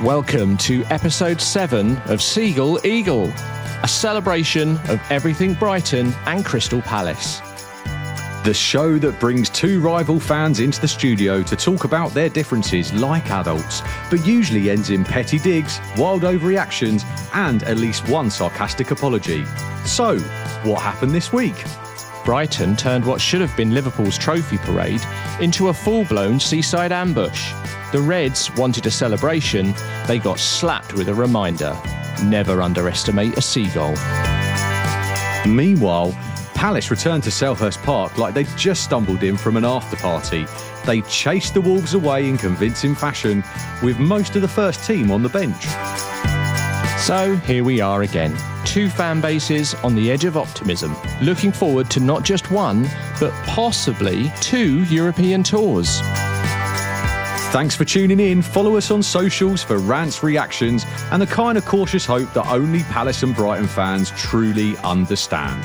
Welcome to episode 7 of Seagull Eagle, a celebration of everything Brighton and Crystal Palace. The show that brings two rival fans into the studio to talk about their differences like adults, but usually ends in petty digs, wild overreactions, and at least one sarcastic apology. So, what happened this week? Brighton turned what should have been Liverpool's trophy parade into a full-blown seaside ambush. The Reds wanted a celebration, they got slapped with a reminder. Never underestimate a seagull. Meanwhile, Palace returned to Selhurst Park like they'd just stumbled in from an after-party. They chased the Wolves away in convincing fashion, with most of the first team on the bench. So here we are again, two fan bases on the edge of optimism, looking forward to not just one, but possibly 2 European tours. Thanks for tuning in. Follow us on socials for rants, reactions, and the kind of cautious hope that only Palace and Brighton fans truly understand.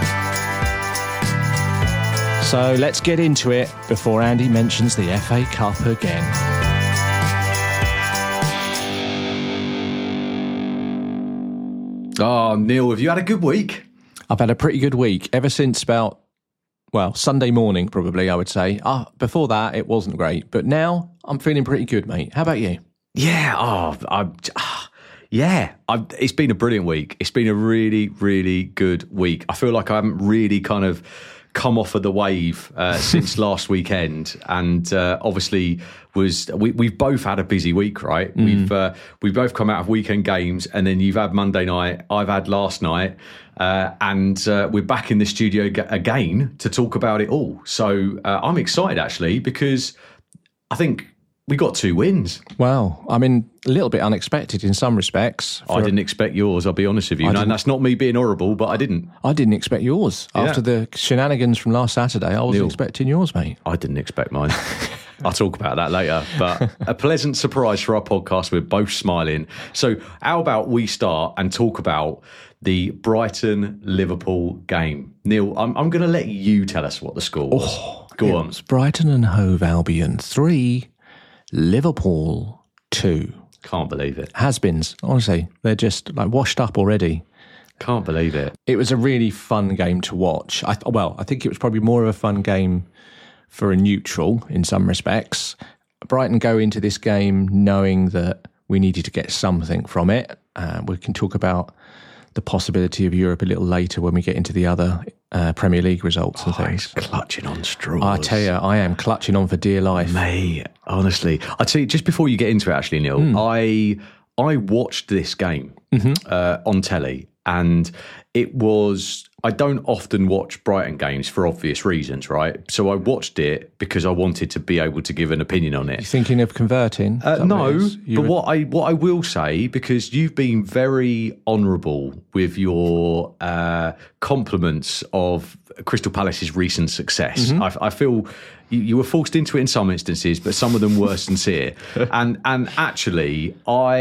So let's get into it before Andy mentions the FA Cup again. Oh, Neil, have you had a good week? I've had a pretty good week ever since about, Sunday morning probably, I would say. Before that, it wasn't great. But now I'm feeling pretty good, mate. How about you? Yeah, it's been a brilliant week. It's been a really, really good week. I feel like I haven't really kind of come off of the wave since last weekend, and obviously we've both had a busy week, right? We've both come out of weekend games, and then you've had Monday night, I've had last night, and we're back in the studio again to talk about it all. So I'm excited actually, because I think we got 2 wins. Well, I mean, a little bit unexpected in some respects. I didn't expect yours, I'll be honest with you. And that's not me being horrible, but I didn't. I didn't expect yours. After the shenanigans from last Saturday, I wasn't expecting yours, mate. I didn't expect mine. I'll talk about that later. But a pleasant surprise for our podcast. We're both smiling. So how about we start and talk about the Brighton-Liverpool game? Neil, I'm going to let you tell us what the score was. Go on. Brighton and Hove Albion 3, Liverpool 2. Can't believe it. Has-beens, honestly, they're just like washed up already. Can't believe it. It was a really fun game to watch. I think it was probably more of a fun game for a neutral in some respects. Brighton go into this game knowing that we needed to get something from it. We can talk about the possibility of Europe a little later when we get into the other Premier League results and things. He's clutching on straws. I tell you, I am clutching on for dear life. Mate, honestly. I'll tell you, just before you get into it, actually, Neil, I watched this game on telly, and it was... I don't often watch Brighton games for obvious reasons, right? So I watched it because I wanted to be able to give an opinion on it. You thinking of converting? No, but what I will say, because you've been very honourable with your compliments of Crystal Palace's recent success. I feel you were forced into it in some instances, but some of them were sincere. And actually,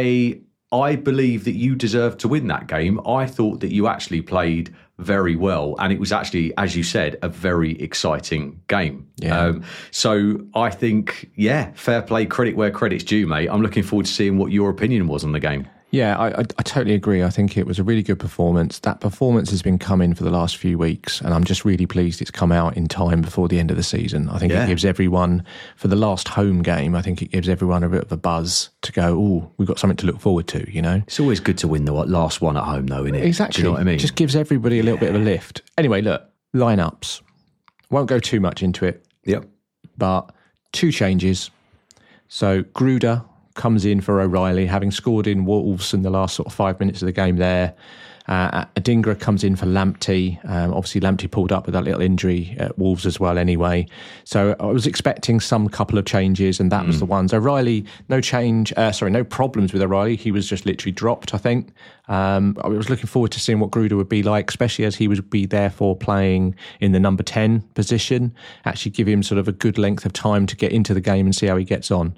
I believe that you deserved to win that game. I thought that you actually played very well, and it was actually, as you said, a very exciting game. Yeah. So I think, fair play, credit where credit's due, mate. I'm looking forward to seeing what your opinion was on the game. Yeah, I totally agree. I think it was a really good performance. That performance has been coming for the last few weeks, and I'm just really pleased it's come out in time before the end of the season. I think it gives everyone, for the last home game, I think it gives everyone a bit of a buzz to go, we've got something to look forward to, you know? It's always good to win the last one at home, though, isn't it? Exactly. Do you know what I mean? It just gives everybody a little bit of a lift. Anyway, look, lineups. Won't go too much into it. Yep. But 2 changes. So Gruder comes in for O'Reilly, having scored in Wolves in the last sort of 5 minutes of the game there. Adingra comes in for Lamptey. Obviously, Lamptey pulled up with that little injury at Wolves as well anyway. So I was expecting some couple of changes, and that was the ones. O'Reilly, no problems with O'Reilly. He was just literally dropped, I think. I was looking forward to seeing what Gruder would be like, especially as he would be therefore playing in the number 10 position. Actually give him sort of a good length of time to get into the game and see how he gets on.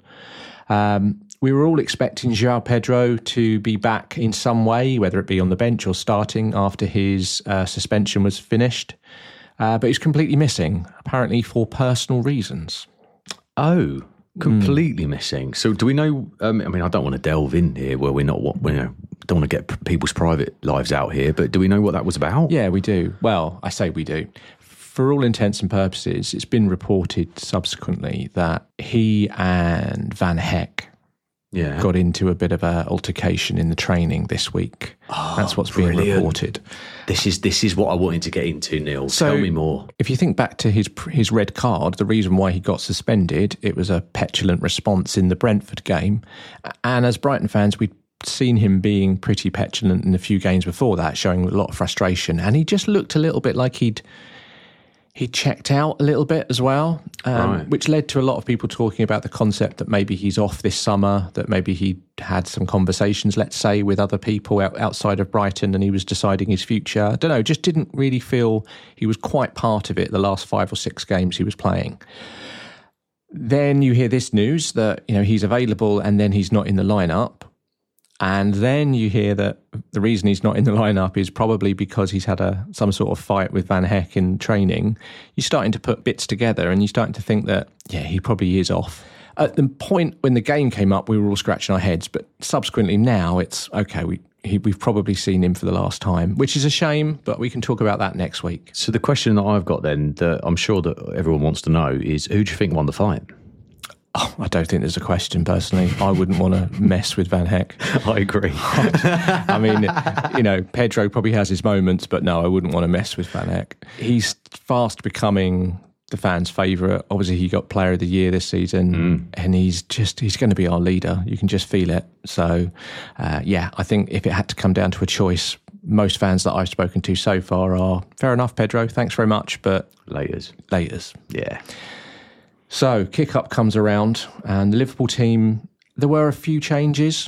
We were all expecting João Pedro to be back in some way, whether it be on the bench or starting after his suspension was finished. But he's completely missing, apparently for personal reasons. Oh, Completely missing. So do we know, I mean, I don't want to delve in here where we're not, don't want to get people's private lives out here, but do we know what that was about? Yeah, we do. Well, I say we do. For all intents and purposes, it's been reported subsequently that he and Van Heck got into a bit of an altercation in the training this week. That's what's being reported. This is what I wanted to get into, Neil. So, tell me more. If you think back to his red card, the reason why he got suspended, it was a petulant response in the Brentford game. And as Brighton fans, we'd seen him being pretty petulant in a few games before that, showing a lot of frustration. And he just looked a little bit like he checked out a little bit as well, which led to a lot of people talking about the concept that maybe he's off this summer, that maybe he had some conversations, let's say, with other people outside of Brighton and he was deciding his future. I don't know, just didn't really feel he was quite part of it the last 5 or 6 games he was playing. Then you hear this news that, he's available and then he's not in the lineup. And then you hear that the reason he's not in the lineup is probably because he's had some sort of fight with Van Heck in training. You're starting to put bits together and you're starting to think that, he probably is off. At the point when the game came up, we were all scratching our heads. But subsequently now it's, okay, we've probably seen him for the last time, which is a shame, but we can talk about that next week. So the question that I've got then, that I'm sure that everyone wants to know is, who do you think won the fight? Oh, I don't think there's a question, personally. I wouldn't want to mess with Van Heck. I agree. I mean, Pedro probably has his moments, but no, I wouldn't want to mess with Van Heck. He's fast becoming the fans' favourite. Obviously, he got Player of the Year this season, and he's going to be our leader. You can just feel it. So, I think if it had to come down to a choice, most fans that I've spoken to so far are, fair enough, Pedro, thanks very much, but... Laters. Yeah. So, kick-up comes around, and the Liverpool team, there were a few changes.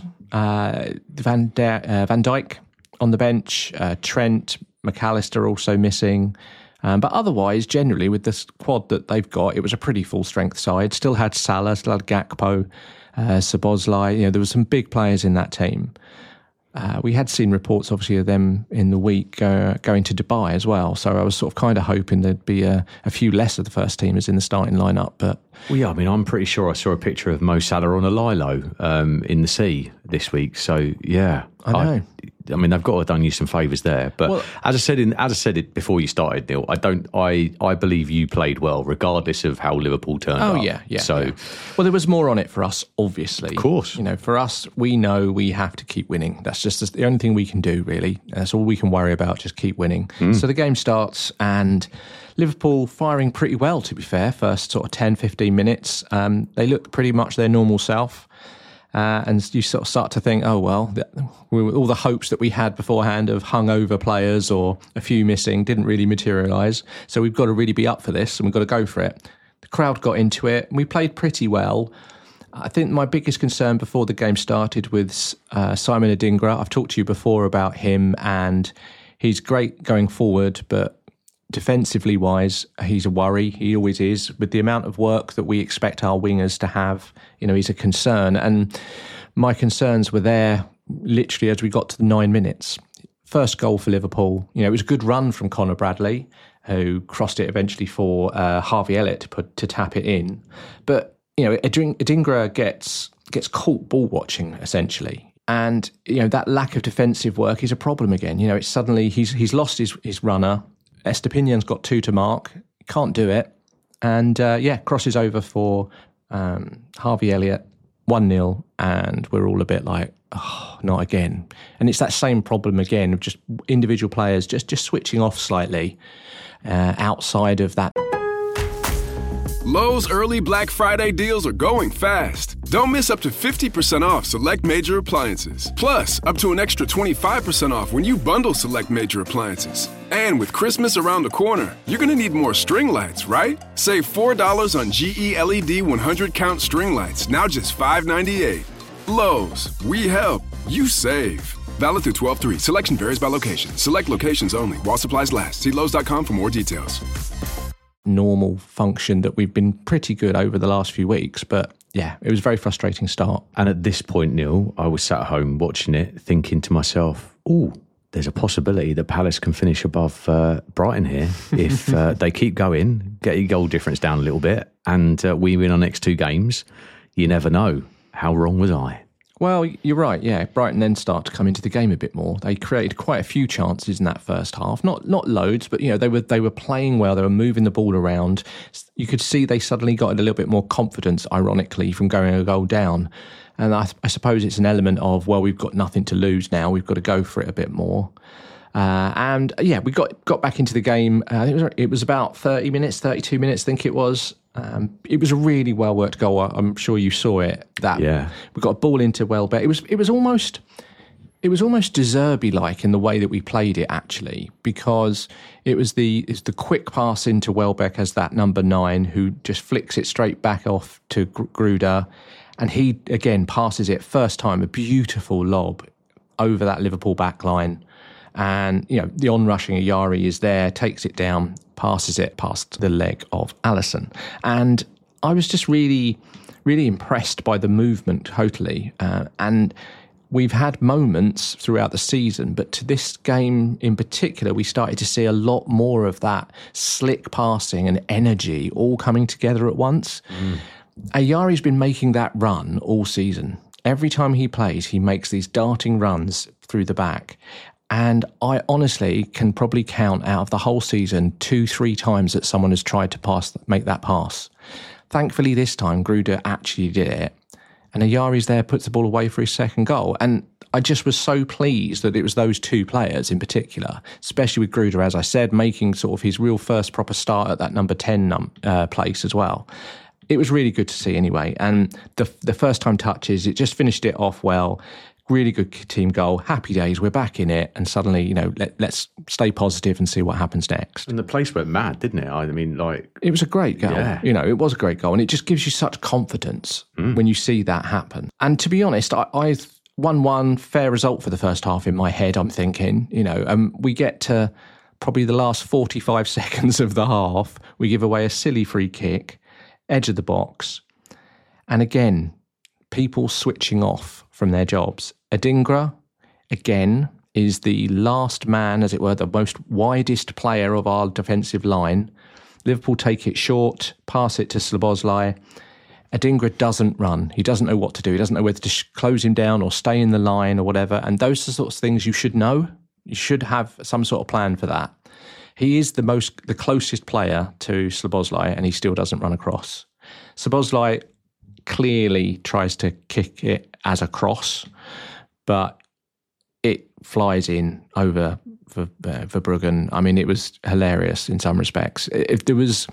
Van Dijk on the bench, Trent, McAllister also missing. But otherwise, generally, with the squad that they've got, it was a pretty full-strength side. Still had Salah, still had Gakpo, Szoboszlai. There were some big players in that team. We had seen reports, obviously, of them in the week going to Dubai as well. So I was sort of kind of hoping there'd be a few less of the first teamers in the starting lineup. But I'm pretty sure I saw a picture of Mo Salah on a lilo in the sea this week. So yeah, I know. I mean, they've got to have done you some favours there. But as I said it before you started, Neil, I believe you played well, regardless of how Liverpool turned up. Oh yeah. So, well, there was more on it for us, obviously. Of course. For us, we know we have to keep winning. That's just the only thing we can do, really. That's all we can worry about. Just keep winning. So the game starts, and Liverpool firing pretty well, to be fair. First sort of 10-15 minutes, they looked pretty much their normal self. And you sort of start to think, oh, well, all the hopes that we had beforehand of hungover players or a few missing didn't really materialise. So we've got to really be up for this and we've got to go for it. The crowd got into it. We played pretty well. I think my biggest concern before the game started was Simon Adingra. I've talked to you before about him, and he's great going forward, but defensively wise, he's a worry. He always is. With the amount of work that we expect our wingers to have, he's a concern. And my concerns were there literally as we got to the 9 minutes. First goal for Liverpool. It was a good run from Conor Bradley, who crossed it eventually for Harvey Elliott to tap it in. But Adingra gets caught ball watching essentially. And that lack of defensive work is a problem again. It's suddenly he's lost his runner. Estepinian's got 2 to mark, can't do it. And crosses over for Harvey Elliott, 1-0, and we're all a bit like, oh, not again. And it's that same problem again of just individual players just switching off slightly outside of that. Lowe's early Black Friday deals are going fast. Don't miss up to 50% off select major appliances. Plus, up to an extra 25% off when you bundle select major appliances. And with Christmas around the corner, you're going to need more string lights, right? Save $4 on GE LED 100-count string lights, now just $5.98. Lowe's, we help, you save. Valid through 12/3. Selection varies by location. Select locations only. While supplies last. See Lowe's.com for more details. Normal function that we've been pretty good over the last few weeks, but yeah, it was a very frustrating start. And at this point, Neil, I was sat at home watching it, thinking to myself, there's a possibility that Palace can finish above Brighton here if they keep going, get your goal difference down a little bit, and we win our next 2 games. you never know. How wrong was I? Well, you're right, yeah. Brighton then start to come into the game a bit more. They created quite a few chances in that first half. Not loads, but they were playing well. They were moving the ball around. You could see they suddenly got a little bit more confidence, ironically, from going a goal down. And I suppose it's an element of, well, we've got nothing to lose now. We've got to go for it a bit more. We got back into the game. It was about 32 minutes, I think it was. It was a really well worked goal. I'm sure you saw it. We got a ball into Welbeck. It was almost De Zerbi like in the way that we played it, actually, because it's the quick pass into Welbeck as that number 9 who just flicks it straight back off to Gruder, and he again passes it first time, a beautiful lob over that Liverpool back line. And, the on-rushing Ayari is there, takes it down, passes it past the leg of Alisson. And I was just really, really impressed by the movement totally. And we've had moments throughout the season, but to this game in particular, we started to see a lot more of that slick passing and energy all coming together at once. Ayari's been making that run all season. Every time he plays, he makes these darting runs through the back. And I honestly can probably count out of the whole season 2-3 times that someone has tried to make that pass. Thankfully, this time, Gruder actually did it. And Ayari's there, puts the ball away for his second goal. And I just was so pleased that it was those two players in particular, especially with Gruder, as I said, making sort of his real first proper start at that number 10 place as well. It was really good to see anyway. And the first time touches, it just finished it off well. Really good team goal. Happy days. We're back in it. And suddenly, let's stay positive and see what happens next. And the place went mad, didn't it? I mean, it was a great goal. Yeah. It was a great goal. And it just gives you such confidence when you see that happen. And to be honest, I 1-1, fair result for the first half in my head, I'm thinking. We get to probably the last 45 seconds of the half. We give away a silly free kick, edge of the box. And again, people switching off from their jobs. Adingra, again, is the last man, as it were, the most widest player of our defensive line. Liverpool take it short, pass it to Szoboszlai. Adingra doesn't run. He doesn't know what to do. He doesn't know whether to close him down or stay in the line or whatever. And those are the sorts of things you should know. You should have some sort of plan for that. He is the closest player to Szoboszlai, and he still doesn't run across. Szoboszlai clearly tries to kick it as a cross, but it flies in over Verbruggen. I mean, it was hilarious in some respects. If there was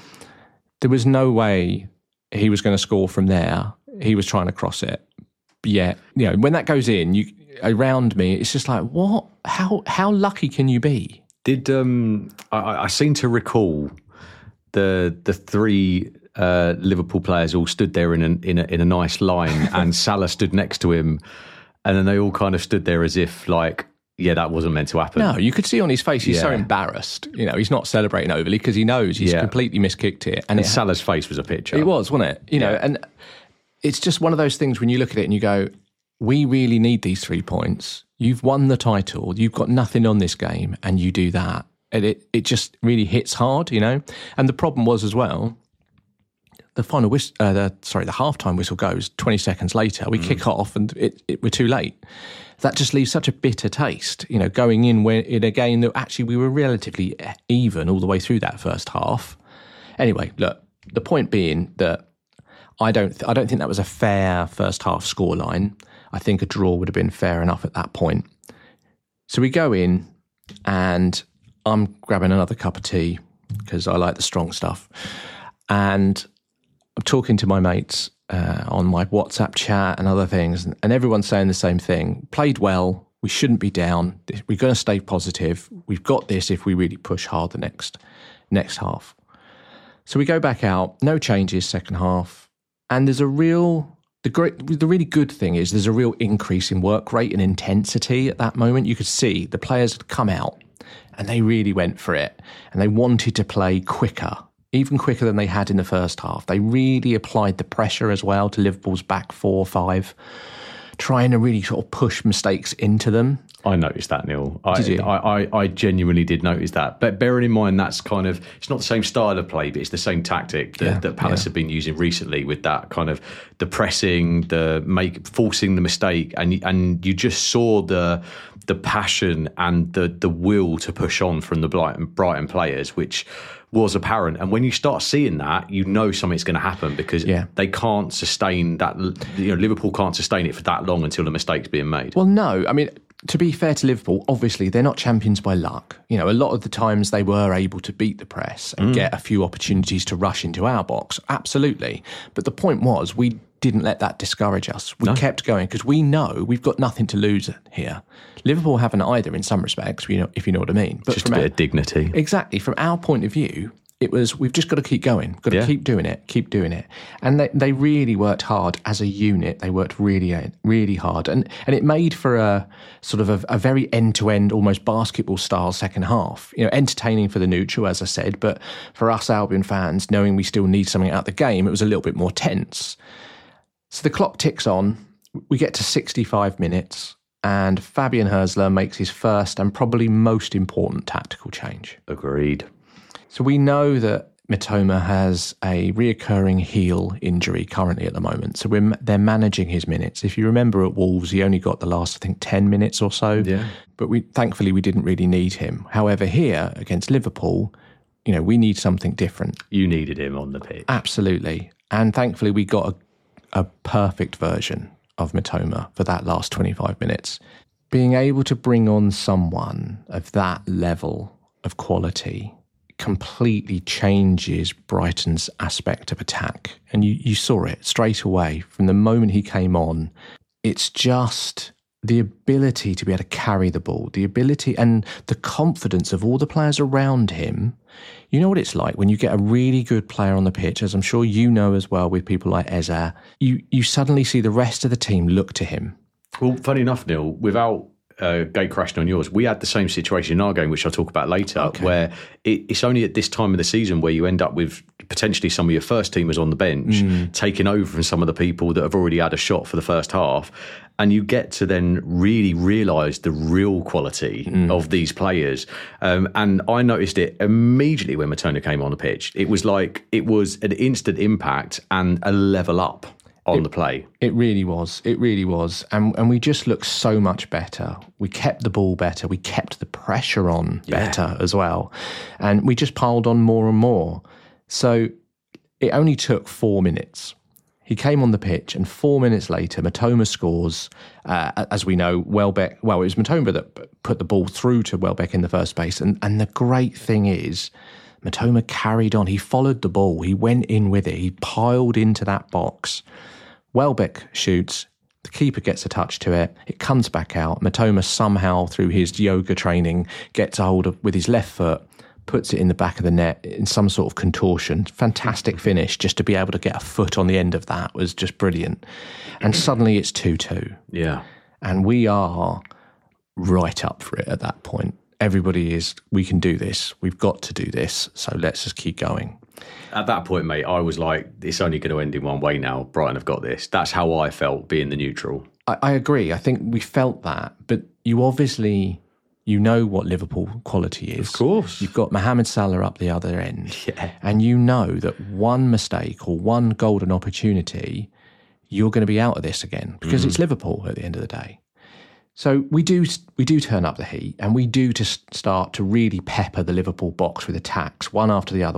no way he was going to score from there, he was trying to cross it. Yeah, when that goes in, around me, it's just like, what? How lucky can you be? Did I seem to recall the three Liverpool players all stood there in a nice line, and Salah stood next to him, and then they all kind of stood there as if that wasn't meant to happen. No, you could see on his face he's so embarrassed. He's not celebrating overly because he knows he's completely miskicked it. And Salah's face was a picture. It was, wasn't it? And it's just one of those things when you look at it and you go, we really need these 3 points. You've won the title. You've got nothing on this game, and you do that. And it just really hits hard, And the problem was as well, the final whistle, the halftime whistle goes 20 seconds later. We kick off, and we're too late. That just leaves such a bitter taste, going in a game that actually we were relatively even all the way through that first half. Anyway, look, the point being that I don't think that was a fair first half scoreline. I think a draw would have been fair enough at that point. So we go in, and I'm grabbing another cup of tea because I like the strong stuff, and I'm talking to my mates on my WhatsApp chat and other things, and everyone's saying the same thing. Played well. We shouldn't be down. We're going to stay positive. We've got this if we really push hard the next half. So we go back out. No changes second half. And there's the really good thing is there's a real increase in work rate and intensity at that moment. You could see the players had come out and they really went for it, and they wanted to play quicker. Even quicker than they had in the first half. They really applied the pressure as well to Liverpool's back 4 or 5. trying to really sort of push mistakes into them. I noticed that, Neil. Did you? I genuinely did notice that. But bearing in mind, that's kind of, it's not the same style of play, but it's the same tactic that Palace have been using recently with that kind of the pressing, forcing the mistake. And you just saw the passion and the will to push on from the Brighton players, which was apparent. And when you start seeing that, you know something's going to happen, because they can't sustain that. Liverpool can't sustain it for that long until the mistake's being made. Well, no. I mean, to be fair to Liverpool, obviously they're not champions by luck. A lot of the times they were able to beat the press and get a few opportunities to rush into our box. Absolutely. But the point was, we didn't let that discourage us. We kept going, because we know we've got nothing to lose here. Liverpool haven't either in some respects, if you know what I mean. But just a bit of dignity. Exactly. From our point of view, it was, we've just got to keep going, got to keep doing it. And they really worked hard as a unit. They worked really, really hard. And it made for a sort of a very end-to-end, almost basketball-style second half. Entertaining for the neutral, as I said, but for us Albion fans, knowing we still need something out of the game, it was a little bit more tense. So the clock ticks on. We get to 65 minutes, and Fabian Hürzeler makes his first and probably most important tactical change. Agreed. So we know that Mitoma has a reoccurring heel injury currently at the moment. So they're managing his minutes. If you remember at Wolves, he only got the last, 10 minutes or so. Yeah. But thankfully we didn't really need him. However, here against Liverpool, we need something different. You needed him on the pitch. Absolutely. And thankfully we got a perfect version of Mitoma for that last 25 minutes. Being able to bring on someone of that level of quality completely changes Brighton's aspect of attack. And you saw it straight away from the moment he came on. It's just the ability to be able to carry the ball, the ability and the confidence of all the players around him. You know what it's like when you get a really good player on the pitch, as I'm sure you know as well with people like Eza, you suddenly see the rest of the team look to him. Well, funny enough, Neil, without gate crashing on yours, we had the same situation in our game, which I'll talk about later, where it's only at this time of the season where you end up with potentially some of your first teamers on the bench taking over from some of the people that have already had a shot for the first half, and you get to then really realise the real quality of these players. And I noticed it immediately when Mitoma came on the pitch. It was like it was an instant impact and a level up on the play. It really was. It really was. And we just looked so much better. We kept the ball better. We kept the pressure on better as well. And we just piled on more and more. So it only took 4 minutes. He came on the pitch, and 4 minutes later, Mitoma scores. As we know, Welbeck, it was Mitoma that put the ball through to Welbeck in the first place. And the great thing is, Mitoma carried on. He followed the ball. He went in with it. He piled into that box. Welbeck shoots. The keeper gets a touch to it. It comes back out. Mitoma somehow, through his yoga training, gets a hold of with his left foot, puts it in the back of the net in some sort of contortion. Fantastic finish. Just to be able to get a foot on the end of that was just brilliant. And suddenly it's 2-2. Yeah. And we are right up for it at that point. Everybody is, we can do this. We've got to do this. So let's just keep going. At that point, mate, I was like, it's only going to end in one way now. Brighton have got this. That's how I felt being the neutral. I agree. I think we felt that. But you obviously, you know what Liverpool quality is. Of course. You've got Mohamed Salah up the other end. Yeah. And you know that one mistake or one golden opportunity, you're going to be out of this again. Because it's Liverpool at the end of the day. So we do turn up the heat, and we do start to really pepper the Liverpool box with attacks, one after the other,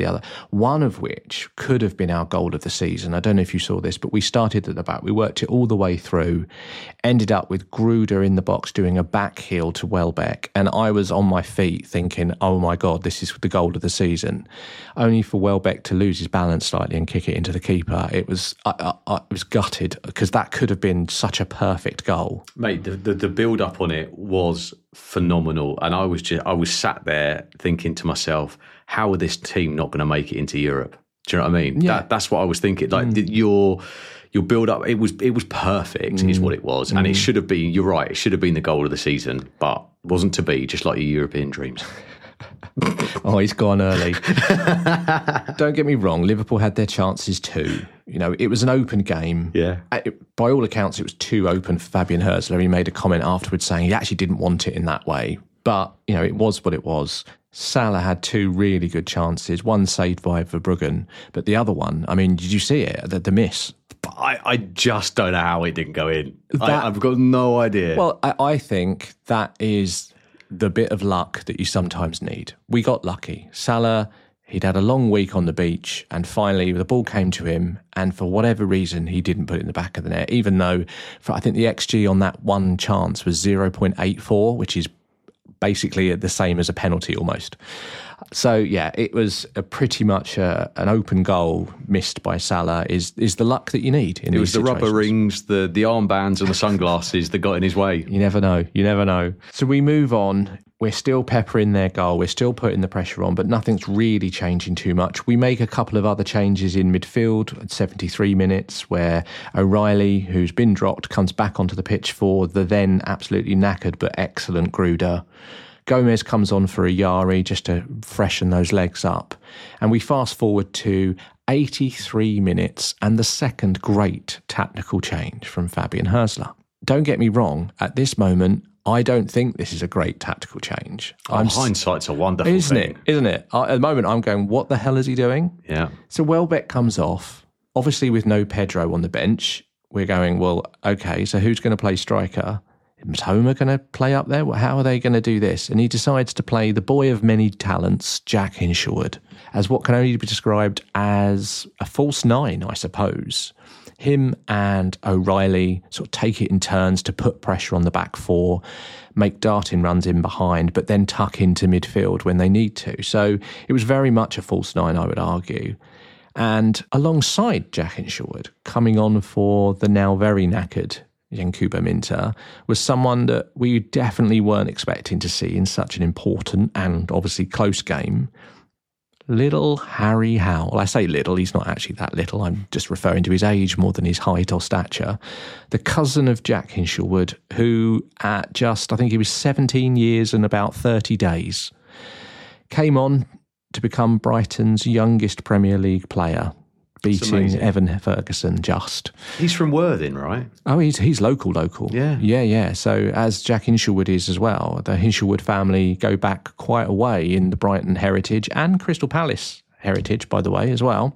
one of which could have been our goal of the season. I don't know if you saw this, but we started at the back. We worked it all the way through, ended up with Gruder in the box doing a back heel to Welbeck, and I was on my feet thinking, oh my God, this is the goal of the season, only for Welbeck to lose his balance slightly and kick it into the keeper. I was gutted, because that could have been such a perfect goal. Mate, the build up on it was phenomenal, and I was sat there thinking to myself, how are this team not going to make it into Europe? Do you know what I mean? Yeah. That's what I was thinking. Like your build up, it was perfect, is what it was, and it should have been. You're right, it should have been the goal of the season, but wasn't to be. Just like your European dreams. Oh, he's gone early. Don't get me wrong, Liverpool had their chances too. It was an open game. Yeah. By all accounts, it was too open for Fabian Hürzeler. He made a comment afterwards saying he actually didn't want it in that way. But, it was what it was. Salah had 2 really good chances, one saved by Verbruggen, but the other one, did you see it, the miss? I just don't know how it didn't go in. I've got no idea. Well, I think that is the bit of luck that you sometimes need. We got lucky. Salah, he'd had a long week on the beach, and finally the ball came to him, and for whatever reason, he didn't put it in the back of the net, even though I think the XG on that one chance was 0.84, which is basically the same as a penalty almost. So, yeah, it was pretty much an open goal missed by Salah is the luck that you need in these situations. It was the rubber rings, the armbands and the sunglasses that got in his way. You never know. So we move on. We're still peppering their goal. We're still putting the pressure on, but nothing's really changing too much. We make a couple of other changes in midfield at 73 minutes where O'Reilly, who's been dropped, comes back onto the pitch for the then absolutely knackered but excellent Gruder. Gomez comes on for a Yari just to freshen those legs up. And we fast forward to 83 minutes and the second great tactical change from Fabian Hürzeler. Don't get me wrong, at this moment, I don't think this is a great tactical change. Hindsight's a wonderful thing. Isn't it? At the moment, I'm going, what the hell is he doing? Yeah. So Welbeck comes off, obviously with no Pedro on the bench. We're going, well, okay, so who's going to play striker? Is Mitoma going to play up there? How are they going to do this? And he decides to play the boy of many talents, Jack Hinshelwood, as what can only be described as a false 9, I suppose. Him and O'Reilly sort of take it in turns to put pressure on the back 4, make darting runs in behind, but then tuck into midfield when they need to. So it was very much a false 9, I would argue. And alongside Jack Hinshelwood, coming on for the now very knackered Yankuba Minter, was someone that we definitely weren't expecting to see in such an important and obviously close game. Little Harry Howe. Well, I say little, he's not actually that little. I'm just referring to his age more than his height or stature. The cousin of Jack Hinshelwood, who at just, I think he was 17 years and about 30 days, came on to become Brighton's youngest Premier League player, beating Evan Ferguson just. He's from Worthing, right? Oh, he's local. Yeah. So as Jack Hinshelwood is as well, the Hinshelwood family go back quite a way in the Brighton heritage and Crystal Palace heritage, by the way, as well.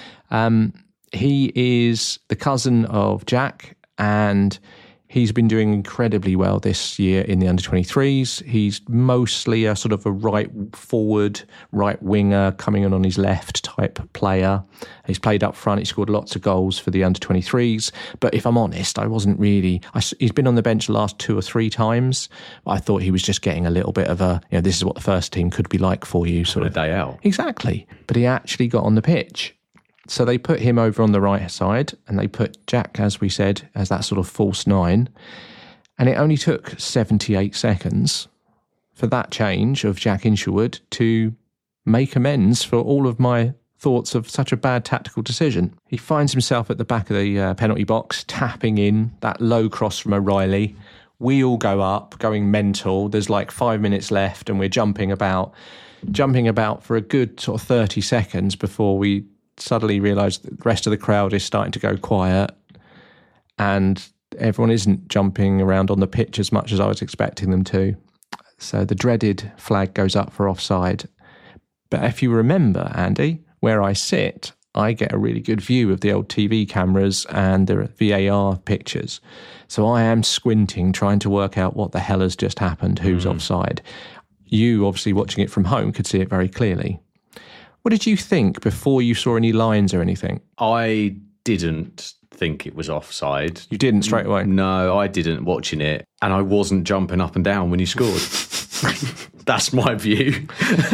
He is the cousin of Jack, and he's been doing incredibly well this year in the under-23s. He's mostly a sort of a right forward, right winger, coming in on his left type player. He's played up front. He scored lots of goals for the under-23s. But if I'm honest, I wasn't really... he's been on the bench the last 2 or 3 times. I thought he was just getting a little bit of a, this is what the first team could be like for you. Sort of a day out. Exactly. But he actually got on the pitch. So they put him over on the right side and they put Jack, as we said, as that sort of false 9. And it only took 78 seconds for that change of Jack Hinshelwood to make amends for all of my thoughts of such a bad tactical decision. He finds himself at the back of the penalty box, tapping in that low cross from O'Reilly. We all go up, going mental. There's like 5 minutes left and we're jumping about for a good sort of 30 seconds before we suddenly realise that the rest of the crowd is starting to go quiet and everyone isn't jumping around on the pitch as much as I was expecting them to. So the dreaded flag goes up for offside. But if you remember, Andy, where I sit, I get a really good view of the old TV cameras and the VAR pictures. So I am squinting, trying to work out what the hell has just happened, who's offside. You, obviously watching it from home, could see it very clearly. What did you think before you saw any lines or anything? I didn't think it was offside. You didn't straight away? No, I didn't watching it. And I wasn't jumping up and down when he scored. That's my view.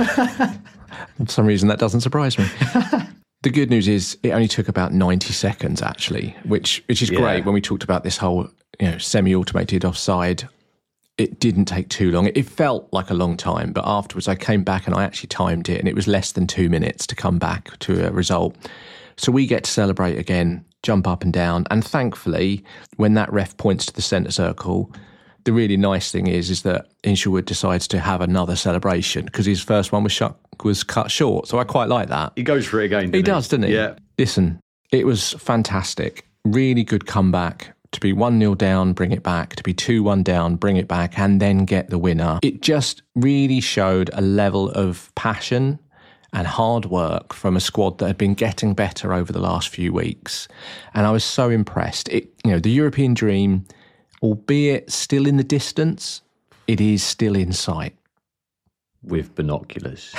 For some reason, that doesn't surprise me. The good news is it only took about 90 seconds, actually, which is great when we talked about this whole semi-automated offside. It didn't take too long. It felt like a long time, but afterwards I came back and I actually timed it and it was less than 2 minutes to come back to a result. So we get to celebrate again, jump up and down. And thankfully, when that ref points to the centre circle, the really nice thing is that Hinshelwood decides to have another celebration because his first one was cut short. So I quite like that. He goes for it again, He does, doesn't he? Yeah. Listen, It was fantastic. Really good comeback. To be 1-0 down, bring it back. To be 2-1 down, bring it back, and then get the winner. It just really showed a level of passion and hard work from a squad that had been getting better over the last few weeks. And I was so impressed. The European dream, albeit still in the distance, it is still in sight. With binoculars.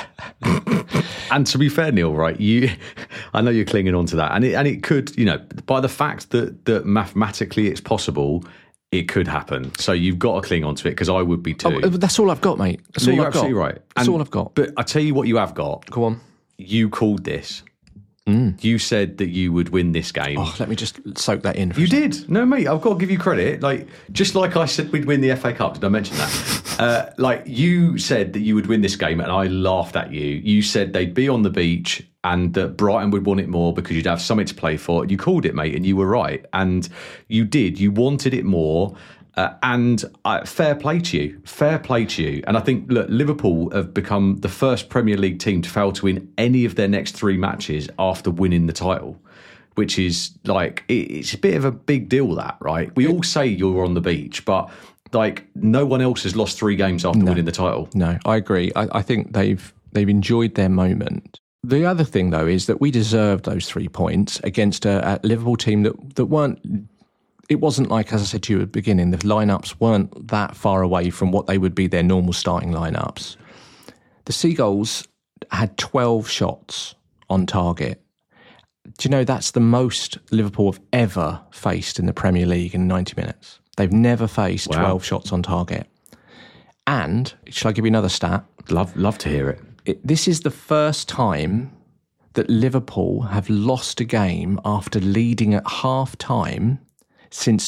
And to be fair, Neil, right, I know you're clinging on to that. And it could, by the fact that mathematically it's possible, it could happen. So you've got to cling on to it, because I would be too. Oh, that's all I've got, mate. You're absolutely right. That's all I've got. But I tell you what you have got. Go on. You called this. You said that you would win this game. Oh, let me just soak that in. You did. No, mate, I've got to give you credit. Just like I said we'd win the FA Cup. Did I mention that? You said that you would win this game, and I laughed at you. You said they'd be on the beach and that Brighton would want it more because you'd have something to play for. You called it, mate, and you were right. And you did. You wanted it more. And fair play to you. Fair play to you. And I think, look, Liverpool have become the first Premier League team to fail to win any of their next 3 matches after winning the title, which is it's a bit of a big deal, that, right? We all say you're on the beach, but no one else has lost 3 games after winning the title. No, I agree. I think they've enjoyed their moment. The other thing, though, is that we deserved those 3 points against a Liverpool team that weren't. It wasn't like, as I said to you at the beginning, the lineups weren't that far away from what they would be their normal starting lineups. The Seagulls had 12 shots on target. Do you know that's the most Liverpool have ever faced in the Premier League in 90 minutes? They've never faced 12 shots on target. And, shall I give you another stat? Love to hear it. This is the first time that Liverpool have lost a game after leading at half-time since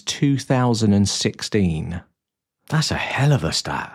2016. That's a hell of a stat.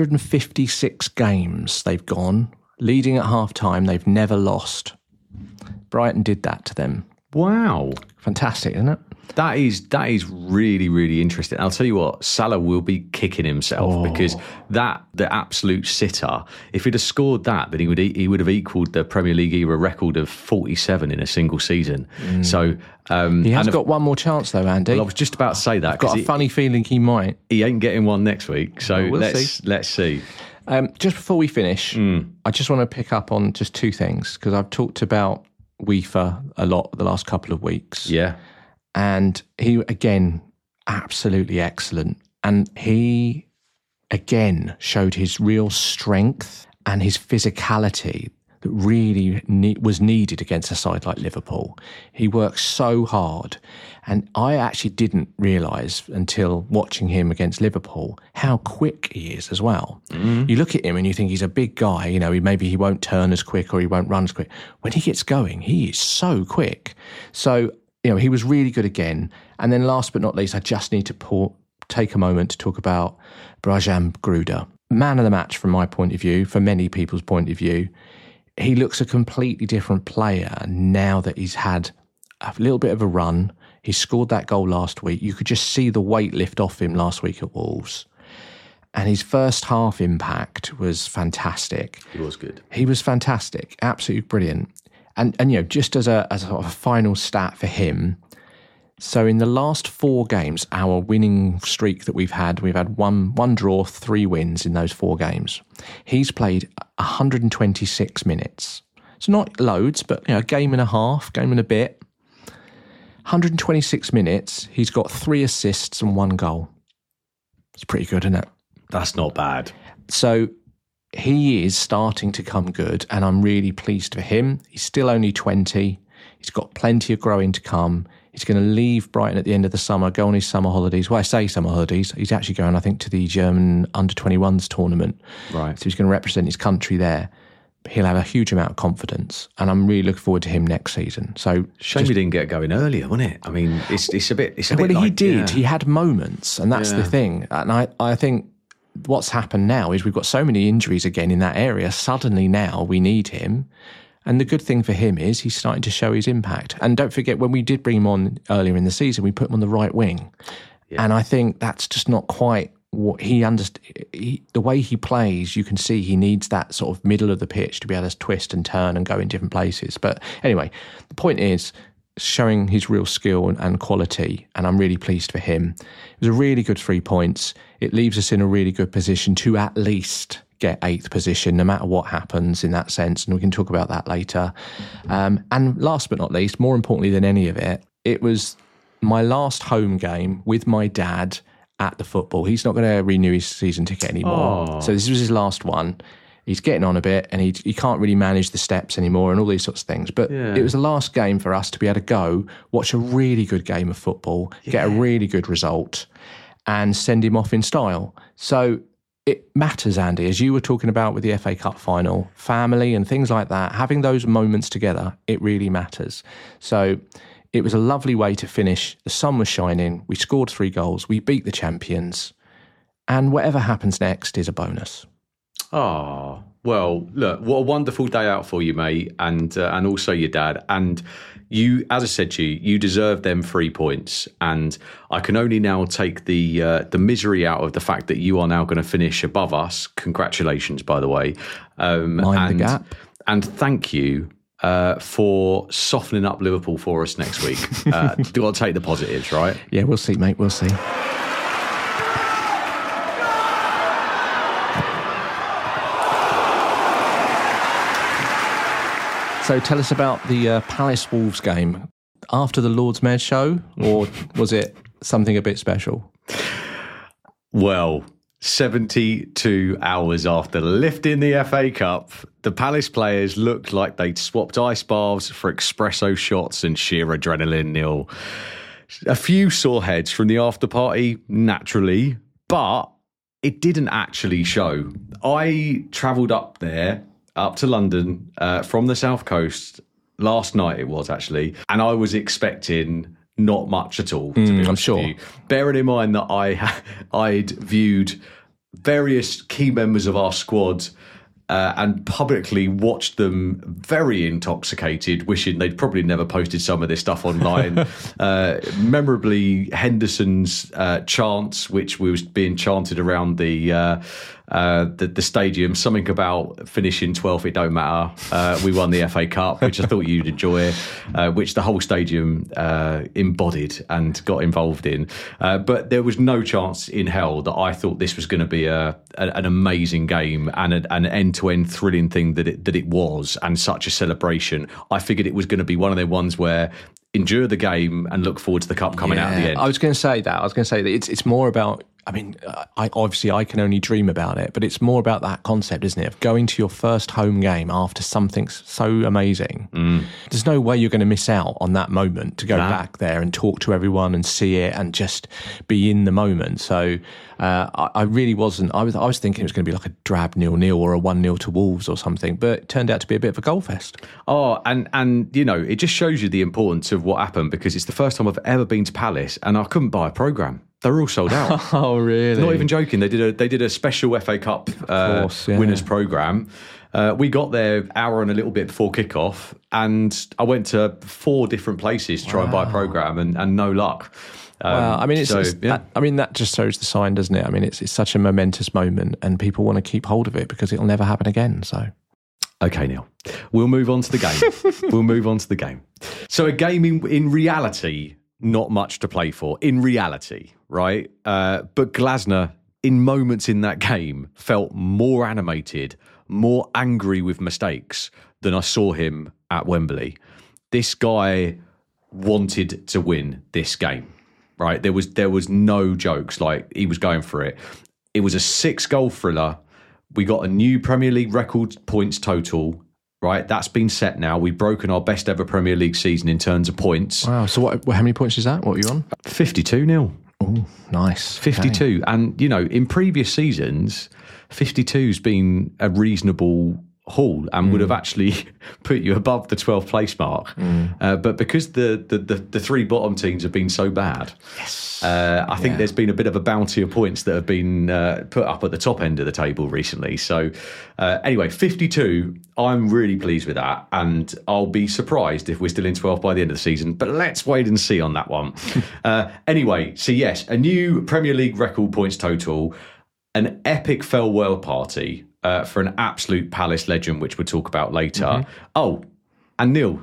156 games they've gone. Leading at half-time, they've never lost. Brighton did that to them. Wow. Fantastic, isn't it? That is really, really interesting. I'll tell you what, Salah will be kicking himself because the absolute sitter, if he'd have scored that, then he would have equalled the Premier League era record of 47 in a single season. So he has got one more chance though, Andy. Well, I was just about to say that. I've got a funny feeling he might. He ain't getting one next week, so let's see. Just before we finish, I just want to pick up on just 2 things, because I've talked about UEFA a lot the last couple of weeks. Yeah. And he, again, absolutely excellent. And he, again, showed his real strength and his physicality that really was needed against a side like Liverpool. He worked so hard. And I actually didn't realise until watching him against Liverpool how quick he is as well. You look at him and you think he's a big guy, maybe he won't turn as quick or he won't run as quick. When he gets going, he is so quick. So, he was really good again. And then last but not least, I just need to take a moment to talk about Brajan Gruda. Man of the match from my point of view, for many people's point of view. He looks a completely different player now that he's had a little bit of a run. He scored that goal last week. You could just see the weight lift off him last week at Wolves. And his first half impact was fantastic. He was good. He was fantastic. Absolutely brilliant. And just as a sort of final stat for him, so in the last 4 games, our winning streak that we've had one draw, 3 wins in those 4 games. He's played 126 minutes. So not loads, but a game and a half, game and a bit. 126 minutes, he's got 3 assists and 1 goal. It's pretty good, isn't it? That's not bad. So he is starting to come good, and I'm really pleased for him. He's still only 20. He's got plenty of growing to come. He's going to leave Brighton at the end of the summer, go on his summer holidays. Well, I say summer holidays. He's actually going, I think, to the German under-21s tournament. Right. So he's going to represent his country there. He'll have a huge amount of confidence, and I'm really looking forward to him next season. So shame he didn't get going earlier, wasn't it? I mean, it's a bit. Well, he did. Yeah. He had moments, and that's the thing. And I think what's happened now is we've got so many injuries again in that area. Suddenly now we need him. And the good thing for him is he's starting to show his impact. And don't forget, when we did bring him on earlier in the season, we put him on the right wing. Yeah. And I think that's just not quite what he understands. The way he plays, you can see he needs that sort of middle of the pitch to be able to twist and turn and go in different places. But anyway, the point is, showing his real skill and quality, and I'm really pleased for him. It was a really good 3 points. It leaves us in a really good position to at least get 8th position, no matter what happens in that sense, and we can talk about that later. And last but not least, more importantly than any of it, it was my last home game with my dad at the football. He's not going to renew his season ticket anymore. So this was his last one. He's getting on a bit and he can't really manage the steps anymore and all these sorts of things. But it was the last game for us to be able to go watch a really good game of football, get a really good result and send him off in style. So it matters, Andy, as you were talking about with the FA Cup final, family and things like that, having those moments together, it really matters. So it was a lovely way to finish. The sun was shining. We scored 3 goals. We beat the champions. And whatever happens next is a bonus. Oh, well, look, what a wonderful day out for you, mate, and also your dad. And you, as I said to you, you deserve them 3 points. And I can only now take the misery out of the fact that you are now going to finish above us. Congratulations, by the way. Mind the gap. And thank you for softening up Liverpool for us next week. Do I take the positives, right? Yeah, we'll see, mate. We'll see. So tell us about the Palace Wolves game. After the Lord's Mayor show, or was it something a bit special? Well, 72 hours after lifting the FA Cup, the Palace players looked like they'd swapped ice baths for espresso shots and sheer adrenaline, Neil. A few sore heads from the after party, naturally, but it didn't actually show. I travelled up to London from the South Coast last night, it was actually, and I was expecting not much at all, to be honest, I'm sure. With you. Bearing in mind that I'd viewed various key members of our squad and publicly watched them very intoxicated, wishing they'd probably never posted some of this stuff online. Memorably, Henderson's chants, which was being chanted around the stadium, something about finishing 12th, it don't matter. We won the FA Cup, which I thought you'd enjoy, which the whole stadium embodied and got involved in. But there was no chance in hell that I thought this was going to be an amazing game and an end-to-end thrilling thing that it was, and such a celebration. I figured it was going to be one of the ones where endure the game and look forward to the cup coming out at the end. I was going to say that it's more about, I mean, I can only dream about it, but it's more about that concept, isn't it? Of going to your first home game after something so amazing. There's no way you're going to miss out on that moment to go back there and talk to everyone and see it and just be in the moment. So I really wasn't. I was thinking it was going to be like a drab 0-0 or a 1-0 to Wolves or something, but it turned out to be a bit of a goal fest. Oh, and you know, it just shows you the importance of what happened, because it's the first time I've ever been to Palace and I couldn't buy a programme. They're all sold out. Oh, really? Not even joking. They did a special FA Cup winners programme. We got there an hour and a little bit before kickoff, and I went to 4 different places to try and buy a programme, and no luck. I mean, that just shows the sign, doesn't it? I mean, it's such a momentous moment, and people want to keep hold of it because it'll never happen again. So. Okay, Neil, we'll move on to the game. So a game in reality, not much to play for in reality, right? But Glasner, in moments in that game, felt more animated, more angry with mistakes than I saw him at Wembley. This guy wanted to win this game, right? There was no jokes, like he was going for it. It was a 6-goal thriller. We got a new Premier League record points total. Right, that's been set now. We've broken our best ever Premier League season in terms of points. Wow, so how many points is that? What are you on? 52 nil. Oh, nice. 52. Okay. And, you know, in previous seasons, 52's been a reasonable haul and would have actually put you above the 12th place mark. But because the 3 bottom teams have been so bad, I think there's been a bit of a bounty of points that have been put up at the top end of the table recently. So anyway, 52, I'm really pleased with that. And I'll be surprised if we're still in 12th by the end of the season. But let's wait and see on that one. Anyway, so yes, a new Premier League record points total, an epic farewell party for an absolute Palace legend, which we'll talk about later. Oh, and Neil,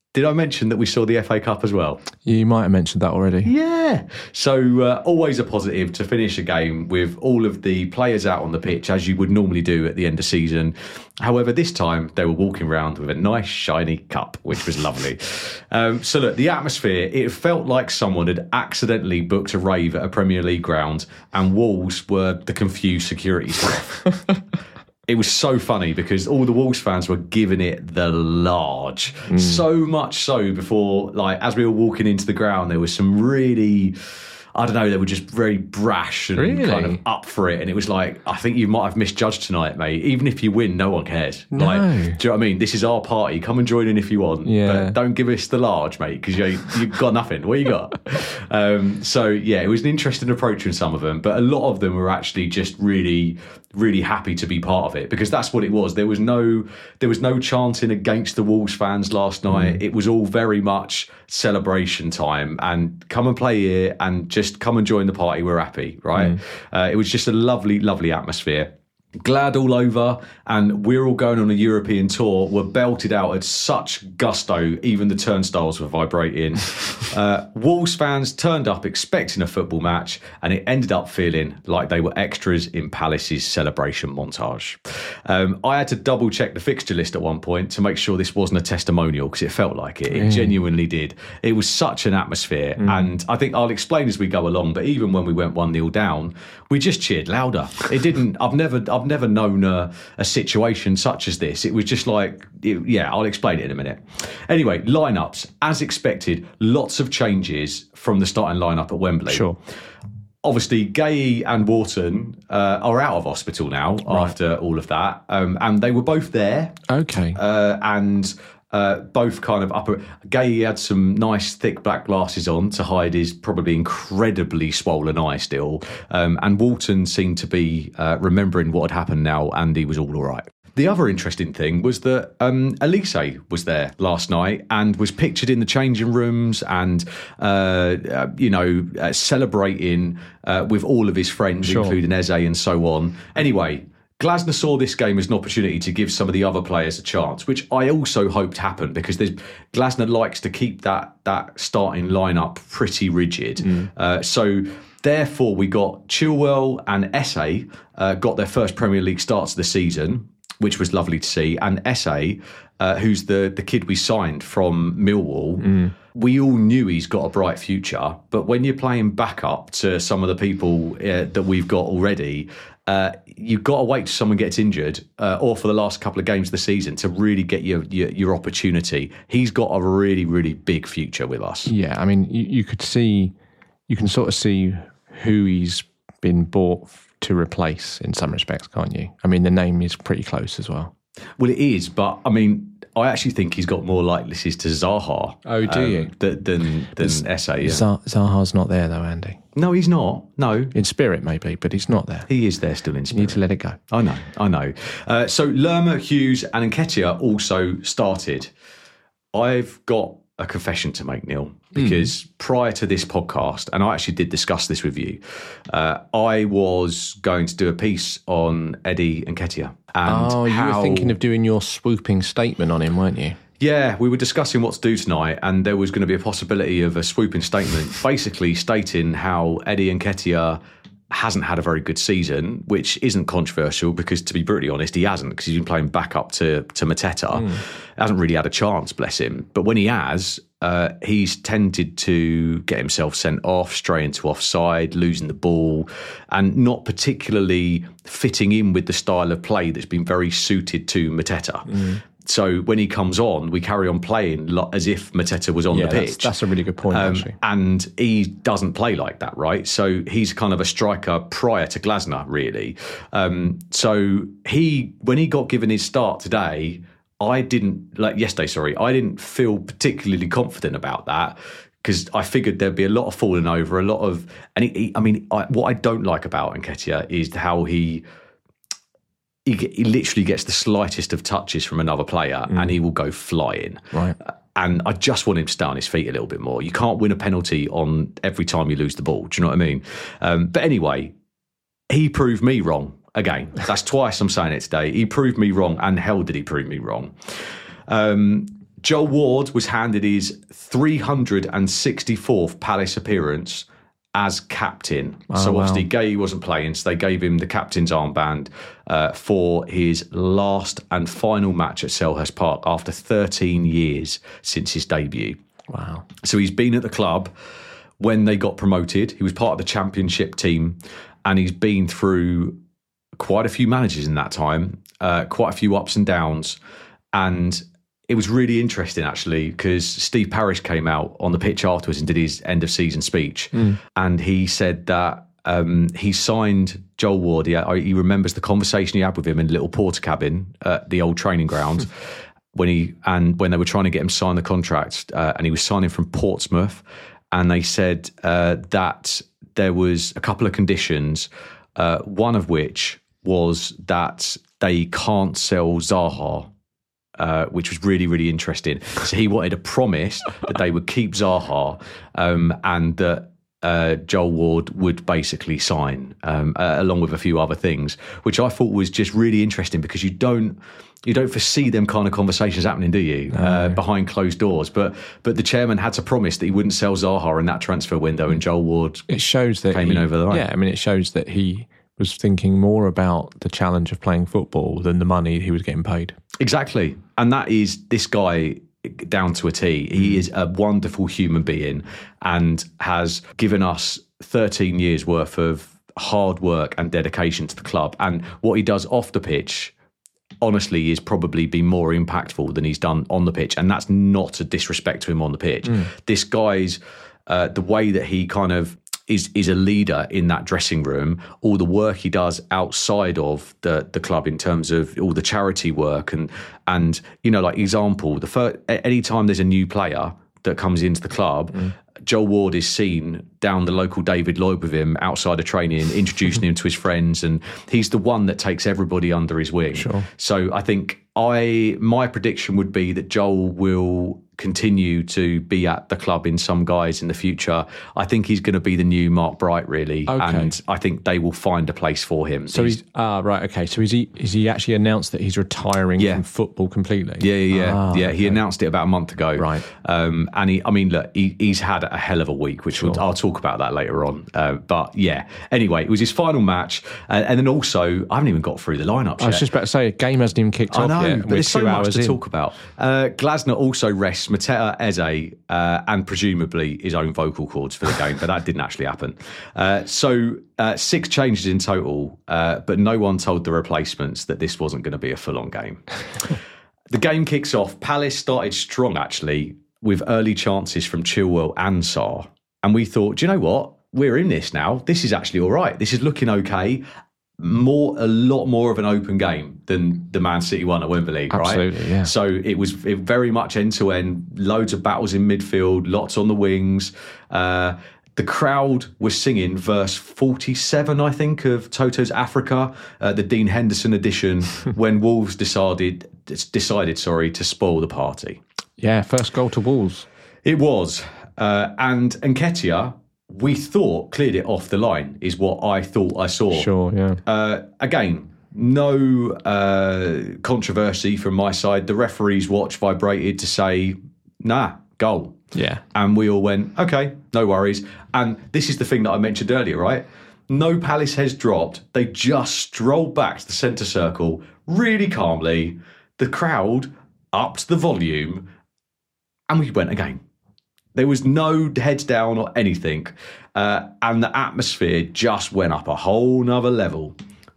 Did I mention that we saw the FA Cup as well? You might have mentioned that already. Yeah. So always a positive to finish a game with all of the players out on the pitch, as you would normally do at the end of season. However, this time they were walking around with a nice shiny cup, which was lovely. So look, the atmosphere, it felt like someone had accidentally booked a rave at a Premier League ground and Wolves were the confused security staff. It was so funny because all the Wolves fans were giving it the large. So much so before, like, as we were walking into the ground, there was some really, I don't know, they were just very brash and kind of up for it. And it was like, I think you might have misjudged tonight, mate. Even if you win, no one cares. No. Like, do you know what I mean? This is our party. Come and join in if you want. Yeah. But don't give us the large, mate, because you've got nothing. What you got? So, yeah, it was an interesting approach in some of them. But a lot of them were actually just really, really happy to be part of it, because that's what it was. There was no chanting against the Wolves fans last night. It was all very much celebration time and come and play here and just come and join the party. We're happy, right? It was just a lovely, lovely atmosphere. Glad all over, and we're all going on a European tour. We're belted out at such gusto, even the turnstiles were vibrating. Wolves fans turned up expecting a football match, and it ended up feeling like they were extras in Palace's celebration montage. I had to double check the fixture list at one point to make sure this wasn't a testimonial, because it felt like it. It genuinely did. It was such an atmosphere, and I think I'll explain as we go along, but even when we went 1-0 down, we just cheered louder. It didn't, I've never known a situation such as this. It was just like, I'll explain it in a minute. Anyway, lineups, as expected, lots of changes from the starting lineup at Wembley. Sure. Obviously, Gay and Wharton are out of hospital now after all of that, and they were both there. Okay. Both kind of upper. Gay had some nice thick black glasses on to hide his probably incredibly swollen eye still. And Wharton seemed to be remembering what had happened now, and he was all right. The other interesting thing was that Elise was there last night and was pictured in the changing rooms and, celebrating with all of his friends, including Eze and so on. Anyway, Glasner saw this game as an opportunity to give some of the other players a chance, which I also hoped happened, because Glasner likes to keep that starting lineup pretty rigid. So therefore, we got Chilwell and Eze got their first Premier League starts of the season, which was lovely to see. And Eze, who's the kid we signed from Millwall, we all knew he's got a bright future. But when you're playing backup to some of the people that we've got already, you've got to wait till someone gets injured or for the last couple of games of the season to really get your opportunity. He's got a really, really big future with us. Yeah, I mean, you can sort of see who he's been bought to replace in some respects, can't you? I mean, the name is pretty close as well. Well, it is, but I mean, I actually think he's got more likenesses to Zaha. Oh, do you? Than Eze. Yeah. Zaha's not there though, Andy. No, he's not. No. In spirit, maybe, but he's not there. He is there still in spirit. You need to let it go. I know. So Lerma, Hughes and Nketiah also started. I've got a confession to make, Neil, because prior to this podcast, and I actually did discuss this with you, I was going to do a piece on Eddie Nketiah. And you were thinking of doing your swooping statement on him, weren't you? Yeah, we were discussing what to do tonight, and there was going to be a possibility of a swooping statement basically stating how Eddie Nketiah hasn't had a very good season, which isn't controversial because, to be brutally honest, he hasn't, because he's been playing back up to Mateta. Hasn't really had a chance, bless him. But when he has, he's tended to get himself sent off, stray into offside, losing the ball, and not particularly fitting in with the style of play that's been very suited to Mateta. So when he comes on, we carry on playing as if Mateta was on the pitch. That's a really good point, actually. And he doesn't play like that, right? So he's kind of a striker prior to Glasner, really. So when he got given his start today, I didn't feel particularly confident about that, because I figured there'd be a lot of falling over, what I don't like about Nketiah is how he literally gets the slightest of touches from another player and he will go flying. Right. And I just want him to stay on his feet a little bit more. You can't win a penalty on every time you lose the ball. Do you know what I mean? But anyway, he proved me wrong again. That's twice I'm saying it today. He proved me wrong, and hell did he prove me wrong. Joel Ward was handed his 364th Palace appearance as captain. So obviously Gay wasn't playing, so they gave him the captain's armband for his last and final match at Selhurst Park after 13 years since his debut. Wow. So he's been at the club when they got promoted. He was part of the championship team, and he's been through quite a few managers in that time, quite a few ups and downs. And it was really interesting, actually, because Steve Parish came out on the pitch afterwards and did his end of season speech. And he said that he signed Joel Ward. He remembers the conversation he had with him in a little porter cabin at the old training ground when they were trying to get him to sign the contract, and he was signing from Portsmouth. And they said that there was a couple of conditions, one of which was that they can't sell Zaha, which was really, really interesting. So he wanted a promise that they would keep Zaha, and that Joel Ward would basically sign, along with a few other things, which I thought was just really interesting, because you don't foresee them kind of conversations happening, do you? Behind closed doors. But the chairman had to promise that he wouldn't sell Zaha in that transfer window, and Joel Ward came in over the line. Yeah, I mean, it shows that he was thinking more about the challenge of playing football than the money he was getting paid. Exactly. And that is this guy down to a T. He is a wonderful human being and has given us 13 years worth of hard work and dedication to the club. And what he does off the pitch, honestly, is probably been more impactful than he's done on the pitch. And that's not a disrespect to him on the pitch. This guy's, the way that he kind of is a leader in that dressing room, all the work he does outside of the club in terms of all the charity work and you know, like example, anytime there's a new player that comes into the club, Joel Ward is seen down the local David Lloyd with him outside of training, introducing him to his friends, and he's the one that takes everybody under his wing. Sure. So I think my prediction would be that Joel will continue to be at the club in some guise in the future. I think he's going to be the new Mark Bright, really, and I think they will find a place for him. So he's right, okay. So is he actually announced that he's retiring from football completely? Yeah. He announced it about a month ago, right? And he's had a hell of a week, which I'll talk about that later on. But yeah, anyway, it was his final match, and then also I haven't even got through the lineup yet. I was just about to say, a game hasn't even kicked off yet. But there's so much to talk about. Glasner also rests Mateta Eze and presumably his own vocal cords for the game, but that didn't actually happen. So 6 changes in total, but no one told the replacements that this wasn't going to be a full-on game. The game kicks off. Palace started strong, actually, with early chances from Chilwell and Sarr. And we thought, do you know what? We're in this now. This is actually all right. This is looking okay. A lot more of an open game than the Man City one at Wembley, right? Absolutely, yeah. So it was very much end-to-end, loads of battles in midfield, lots on the wings. The crowd was singing verse 47, I think, of Toto's Africa, the Dean Henderson edition, when Wolves decided to spoil the party. Yeah, first goal to Wolves. It was. And Nketiah, we thought, cleared it off the line, is what I thought I saw. Sure, yeah. Again, no controversy from my side. The referee's watch vibrated to say, nah, goal. Yeah. And we all went, okay, no worries. And this is the thing that I mentioned earlier, right? No Palace heads dropped. They just strolled back to the centre circle really calmly. The crowd upped the volume and we went again. There was no heads down or anything. And the atmosphere just went up a whole nother level.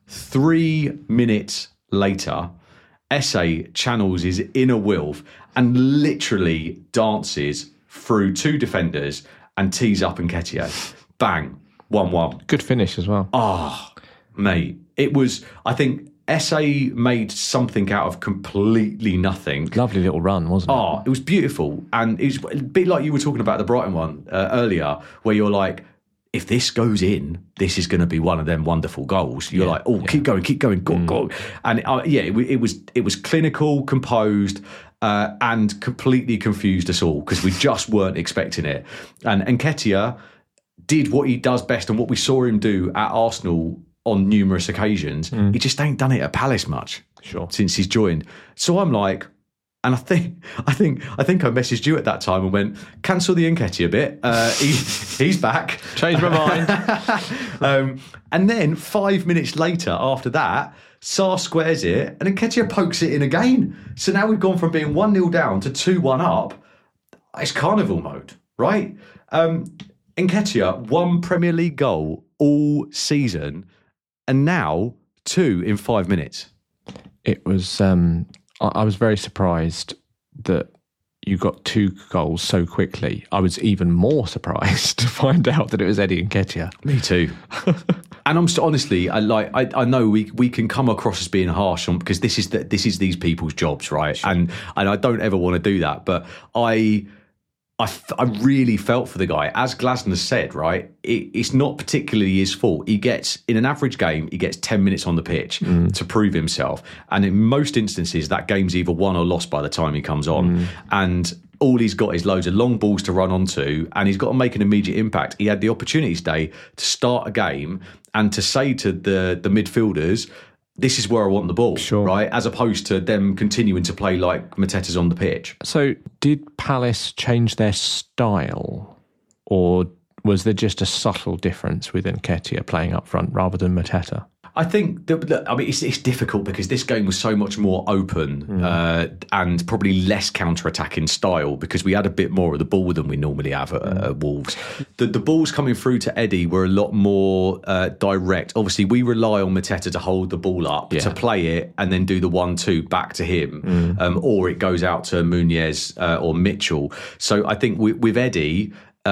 3 minutes later, Esse channels his inner Wilf and literally dances through 2 defenders and tees up Nketiah. Bang, 1-1. Good finish as well. Oh, mate. It was, I think, Esse made something out of completely nothing. Lovely little run, wasn't it? Oh, it was beautiful. And it was a bit like you were talking about the Brighton one earlier, where you're like, if this goes in, this is going to be one of them wonderful goals. You're like, keep going, go. And it was clinical, composed, and completely confused us all because we just weren't expecting it. And Nketiah did what he does best and what we saw him do at Arsenal on numerous occasions. He just ain't done it at Palace much since he's joined. So I'm like, And I think I messaged you at that time and went, cancel the Nketiah bit. He's back. Changed my mind. And then 5 minutes later, after that, Sarr squares it and Nketiah pokes it in again. So now we've gone from being 1-0 down to 2-1 up. It's carnival mode, right? Nketiah, 1 Premier League goal all season, and now 2 in 5 minutes. It was. I was very surprised that you got 2 goals so quickly. I was even more surprised to find out that it was Eddie Nketiah. Me too. And I'm honestly, I know we can come across as being harsh on, because this is these people's jobs, right? Sure. And I don't ever want to do that, but I really felt for the guy. As Glasner said, right, it's not particularly his fault. He gets, in an average game, he gets 10 minutes on the pitch to prove himself. And in most instances, that game's either won or lost by the time he comes on. And all he's got is loads of long balls to run onto, and he's got to make an immediate impact. He had the opportunity today to start a game and to say to the midfielders, this is where I want the ball, sure, right? As opposed to them continuing to play like Mateta's on the pitch. So did Palace change their style, or was there just a subtle difference with Nketiah playing up front rather than Mateta? I think it's difficult because this game was so much more open and probably less counter-attacking style, because we had a bit more of the ball than we normally have at Wolves. The balls coming through to Eddie were a lot more direct. Obviously, we rely on Mateta to hold the ball up, to play it, and then do the 1-2 back to him, or it goes out to Muniz or Mitchell. So I think with Eddie,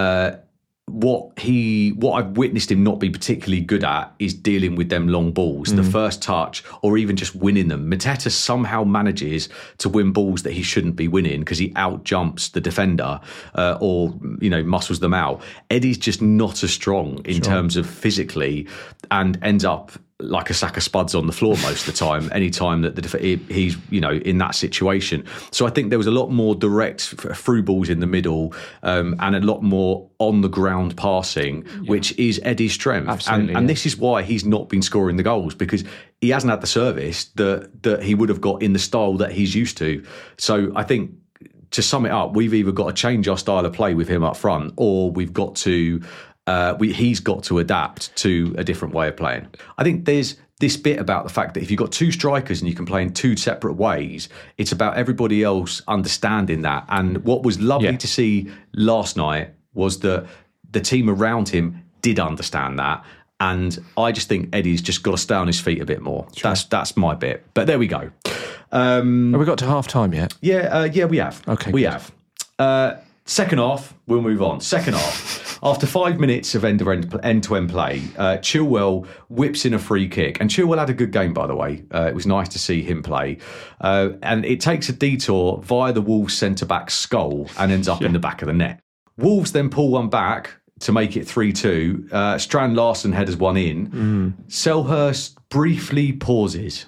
what I've witnessed him not be particularly good at is dealing with them long balls, the first touch, or even just winning them. Mateta somehow manages to win balls that he shouldn't be winning because he out jumps the defender or muscles them out. Eddie's just not as strong in terms of physically, and ends up like a sack of spuds on the floor most of the time, any time that he's in that situation. So I think there was a lot more direct through balls in the middle, and a lot more on the ground passing, which is Eddie's strength. Absolutely, and this is why he's not been scoring the goals, because he hasn't had the service that he would have got in the style that he's used to. So I think, to sum it up, we've either got to change our style of play with him up front, or we've got to he's got to adapt to a different way of playing. I think there's this bit about the fact that if you've got 2 strikers and you can play in 2 separate ways, it's about everybody else understanding that. And what was lovely to see last night was that the team around him did understand that. And I just think Eddie's just got to stay on his feet a bit more. Sure. That's my bit. But there we go. Have we got to half time yet? Yeah, we have. Okay, we have. Second half, we'll move on. Second half, after 5 minutes of end-to-end play, Chilwell whips in a free kick. And Chilwell had a good game, by the way. It was nice to see him play. And it takes a detour via the Wolves centre-back's skull and ends up in the back of the net. Wolves then pull one back to make it 3-2. Strand Larsen headers one in. Selhurst briefly pauses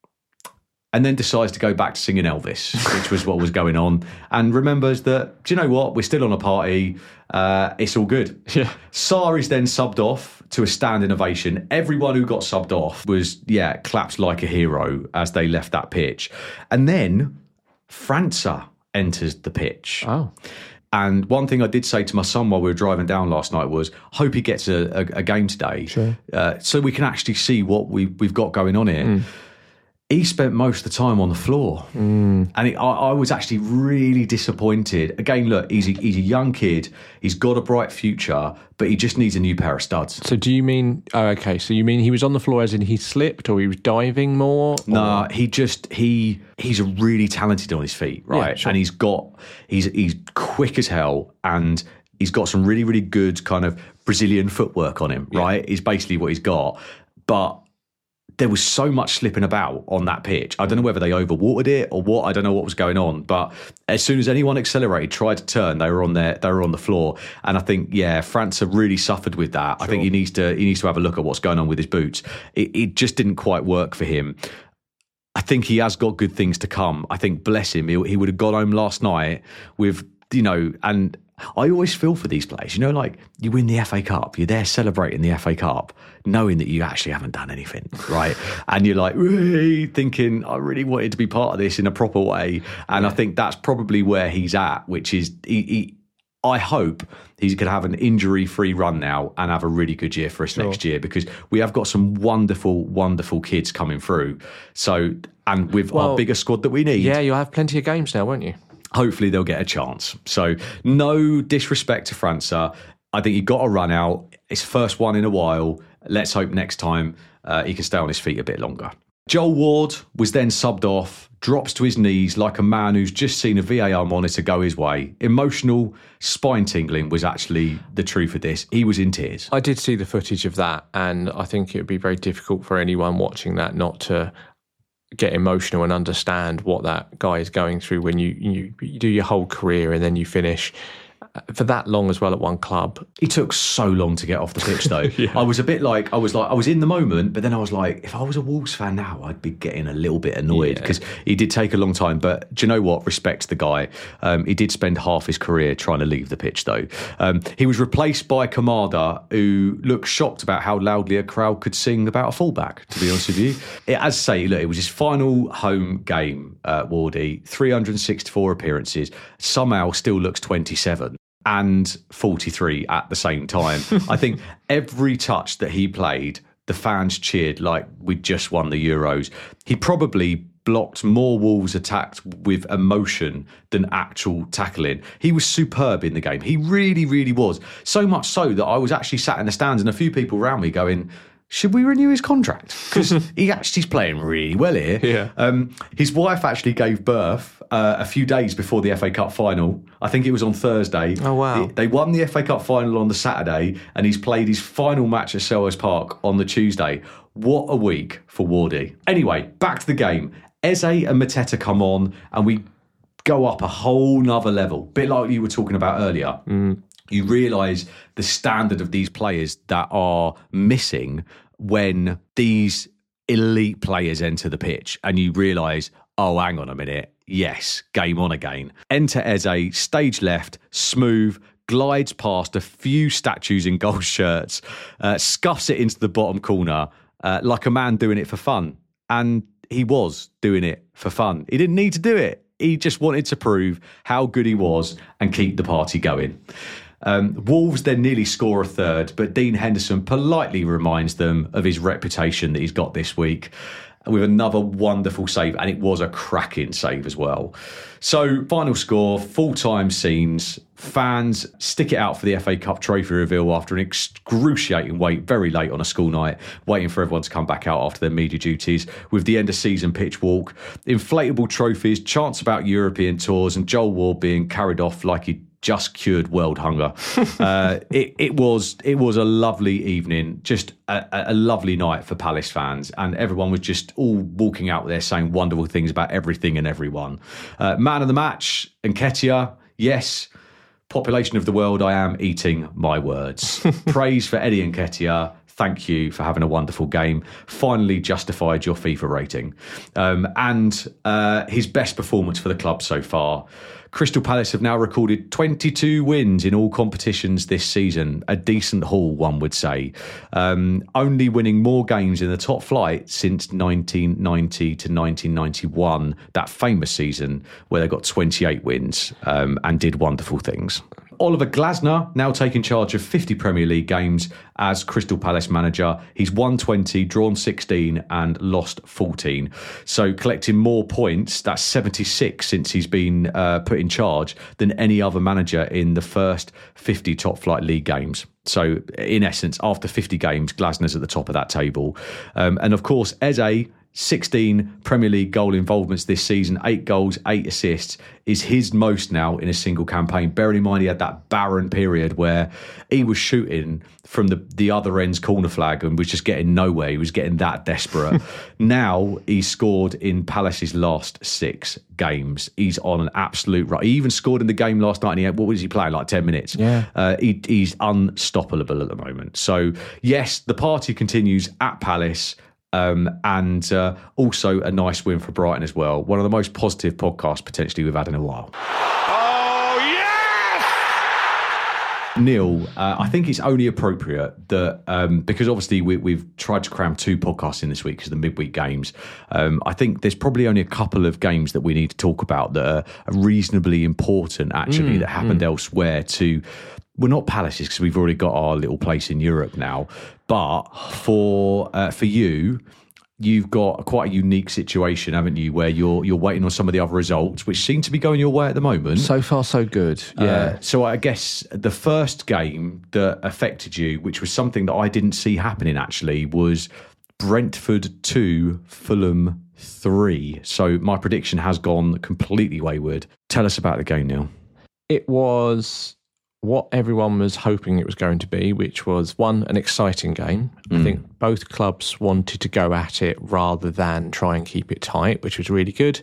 and then decides to go back to singing Elvis, which was what was going on, and remembers that, do you know what, we're still on a party, it's all good. Yeah. Sarr is then subbed off to a standing ovation. Everyone who got subbed off was, clapped like a hero as they left that pitch. And then França enters the pitch. Oh. And one thing I did say to my son while we were driving down last night was, hope he gets a game today, sure, so we can actually see what we've got going on here. He spent most of the time on the floor. And I was actually really disappointed. Again, look, he's a young kid. He's got a bright future, but he just needs a new pair of studs. So do you mean... Oh, okay. So you mean he was on the floor as in he slipped, or he was diving more? No, he's really talented on his feet, right? Yeah, sure. And he's quick as hell, and he's got some really, really good kind of Brazilian footwork on him, right? Is basically what he's got. But there was so much slipping about on that pitch. I don't know whether they overwatered it or what. I don't know what was going on. But as soon as anyone accelerated, tried to turn, they were on the floor. And I think, França really suffered with that. Sure. I think he needs to have a look at what's going on with his boots. It just didn't quite work for him. I think he has got good things to come. I think, bless him, he would have gone home last night with, and I always feel for these players. You know, like you win the FA Cup, you're there celebrating the FA Cup, knowing that you actually haven't done anything, right? And you're like, really thinking, I really wanted to be part of this in a proper way. And I think that's probably where he's at, which is I hope he's going to have an injury-free run now and have a really good year for us next year, because we have got some wonderful, wonderful kids coming through. So, and with our bigger squad that we need. Yeah, you'll have plenty of games now, won't you? Hopefully they'll get a chance. So no disrespect to França. I think he got a run out. It's first one in a while. Let's hope next time he can stay on his feet a bit longer. Joel Ward was then subbed off, drops to his knees like a man who's just seen a VAR monitor go his way. Emotional, spine-tingling was actually the truth of this. He was in tears. I did see the footage of that, and I think it would be very difficult for anyone watching that not to get emotional and understand what that guy is going through when you do your whole career and then you finish for that long as well at one club. He took so long to get off the pitch, though. Yeah. I was a bit like, I was in the moment, but then I was like, if I was a Wolves fan now, I'd be getting a little bit annoyed because he did take a long time. But do you know what? Respect the guy. He did spend half his career trying to leave the pitch, though. He was replaced by Kamada, who looked shocked about how loudly a crowd could sing about a fullback, to be honest with you. As I say, look, it was his final home game, Wardy, 364 appearances, somehow still looks 27. And 43 at the same time. I think every touch that he played, the fans cheered like we'd just won the Euros. He probably blocked more Wolves attacks with emotion than actual tackling. He was superb in the game. He really, really was. So much so that I was actually sat in the stands and a few people around me going, should we renew his contract? Because he's playing really well here. Yeah. His wife actually gave birth a few days before the FA Cup final. I think it was on Thursday. Oh, wow. They won the FA Cup final on the Saturday, and he's played his final match at Selhurst Park on the Tuesday. What a week for Wardy. Anyway, back to the game. Eze and Mateta come on, and we go up a whole nother level. Bit like you were talking about earlier. You realise the standard of these players that are missing when these elite players enter the pitch, and you realise, oh, hang on a minute, yes, game on again. Enter Eze, stage left, smooth, glides past a few statues in gold shirts, scuffs it into the bottom corner like a man doing it for fun. And he was doing it for fun. He didn't need to do it. He just wanted to prove how good he was and keep the party going. Wolves then nearly score a third, but Dean Henderson politely reminds them of his reputation that he's got this week with another wonderful save, and it was a cracking save as well. So, final score, full-time scenes. Fans stick it out for the FA Cup trophy reveal after an excruciating wait, very late on a school night, waiting for everyone to come back out after their media duties, with the end-of-season pitch walk, inflatable trophies, chants about European tours, and Joel Ward being carried off like he just cured world hunger. It was a lovely evening, just a lovely night for Palace fans, and everyone was just all walking out there saying wonderful things about everything and everyone. Man of the match, Nketiah, yes. Population of the world, I am eating my words. Praise for Eddie Nketiah. Thank you for having a wonderful game. Finally justified your FIFA rating. And his best performance for the club so far. Crystal Palace have now recorded 22 wins in all competitions this season. A decent haul, one would say. Only winning more games in the top flight since 1990 to 1991, that famous season where they got 28 wins and did wonderful things. Oliver Glasner now taking charge of 50 Premier League games as Crystal Palace manager. He's won 20, drawn 16 and lost 14. So collecting more points, that's 76 since he's been put in charge, than any other manager in the first 50 top flight league games. So in essence, after 50 games, Glasner's at the top of that table. And of course, Eze, 16 Premier League goal involvements this season, 8 goals, 8 assists, is his most now in a single campaign. Bearing in mind he had that barren period where he was shooting from the other end's corner flag and was just getting nowhere. He was getting that desperate. Now he's scored in Palace's last 6 games. He's on an absolute run. He even scored in the game last night. And what was he playing? Like 10 minutes. Yeah. He's unstoppable at the moment. So yes, the party continues at Palace. And also a nice win for Brighton as well. One of the most positive podcasts potentially we've had in a while. Oh, yes! Neil, I think it's only appropriate that because obviously we've tried to cram 2 podcasts in this week because of the midweek games. I think there's probably only a couple of games that we need to talk about that are reasonably important, actually, that happened elsewhere to. Well, not Palaces because we've already got our little place in Europe now. But for you, you've got quite a unique situation, haven't you, where you're waiting on some of the other results, which seem to be going your way at the moment. So far, so good. Yeah. So I guess the first game that affected you, which was something that I didn't see happening actually, was Brentford 2, Fulham 3. So my prediction has gone completely wayward. Tell us about the game, Neil. It was what everyone was hoping it was going to be, which was, one, an exciting game. I think both clubs wanted to go at it rather than try and keep it tight, which was really good.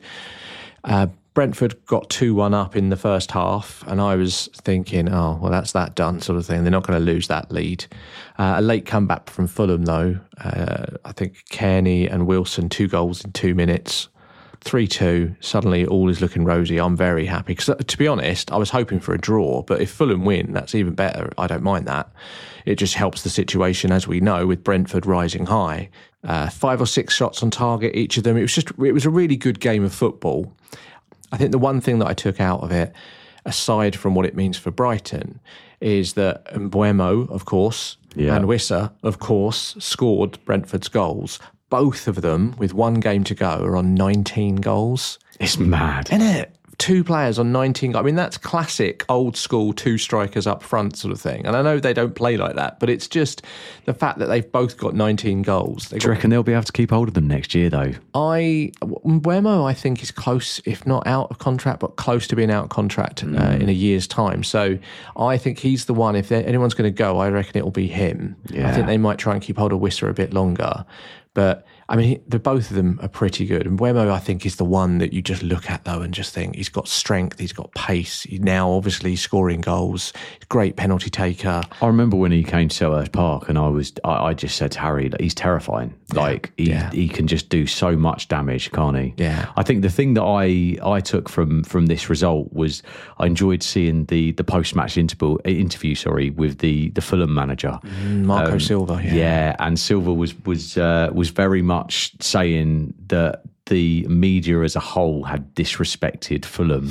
Brentford got 2-1 up in the first half, and I was thinking, oh, well, that's that done sort of thing. They're not going to lose that lead. A late comeback from Fulham, though. I think Kearney and Wilson, 2 goals in 2 minutes. 3-2, suddenly all is looking rosy. I'm very happy because, to be honest, I was hoping for a draw, but if Fulham win, that's even better. I don't mind that. It just helps the situation, as we know, with Brentford rising high. 5 or 6 shots on target, each of them. It was a really good game of football. I think the one thing that I took out of it, aside from what it means for Brighton, is that Mbeumo, of course, and Wissa, of course, scored Brentford's goals. Both of them, with 1 game to go, are on 19 goals. It's mad. Isn't it? 2 players on 19 goals. I mean, that's classic old school 2 strikers up front sort of thing. And I know they don't play like that, but it's just the fact that they've both got 19 goals. Do you reckon they'll be able to keep hold of them next year, though? Mbeumo, I think, is close, if not out of contract, but close to being out of contract in a year's time. So I think he's the one. If anyone's going to go, I reckon it will be him. Yeah. I think they might try and keep hold of Wissa a bit longer. But, I mean, both of them are pretty good. And Mbeumo, I think, is the one that you just look at, though, and just think he's got strength, he's got pace. He's now obviously scoring goals. Great penalty taker. I remember when he came to Selhurst Park and I just said to Harry, he's terrifying. He can just do so much damage, can't he? Yeah. I think the thing that I took from this result was I enjoyed seeing the post-match interview with the Fulham manager. Marco Silva, Yeah, and Silva was very much saying that the media as a whole had disrespected Fulham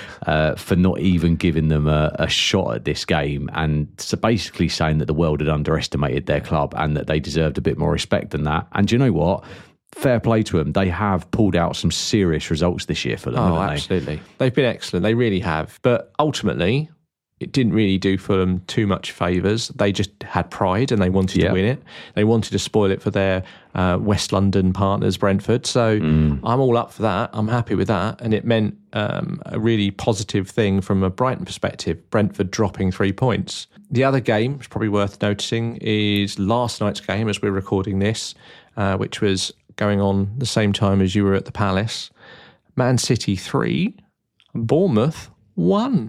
for not even giving them a shot at this game, and so basically saying that the world had underestimated their club and that they deserved a bit more respect than that. And do you know what? Fair play to them. They have pulled out some serious results this year, Fulham. Oh, absolutely. They've been excellent. They really have. But ultimately, it didn't really do Fulham too much favours. They just had pride and they wanted to win it. They wanted to spoil it for their West London partners, Brentford. So I'm all up for that. I'm happy with that. And it meant a really positive thing from a Brighton perspective, Brentford dropping 3 points. The other game, which is probably worth noticing, is last night's game as we're recording this, which was going on the same time as you were at the Palace. Man City 3, Bournemouth 1.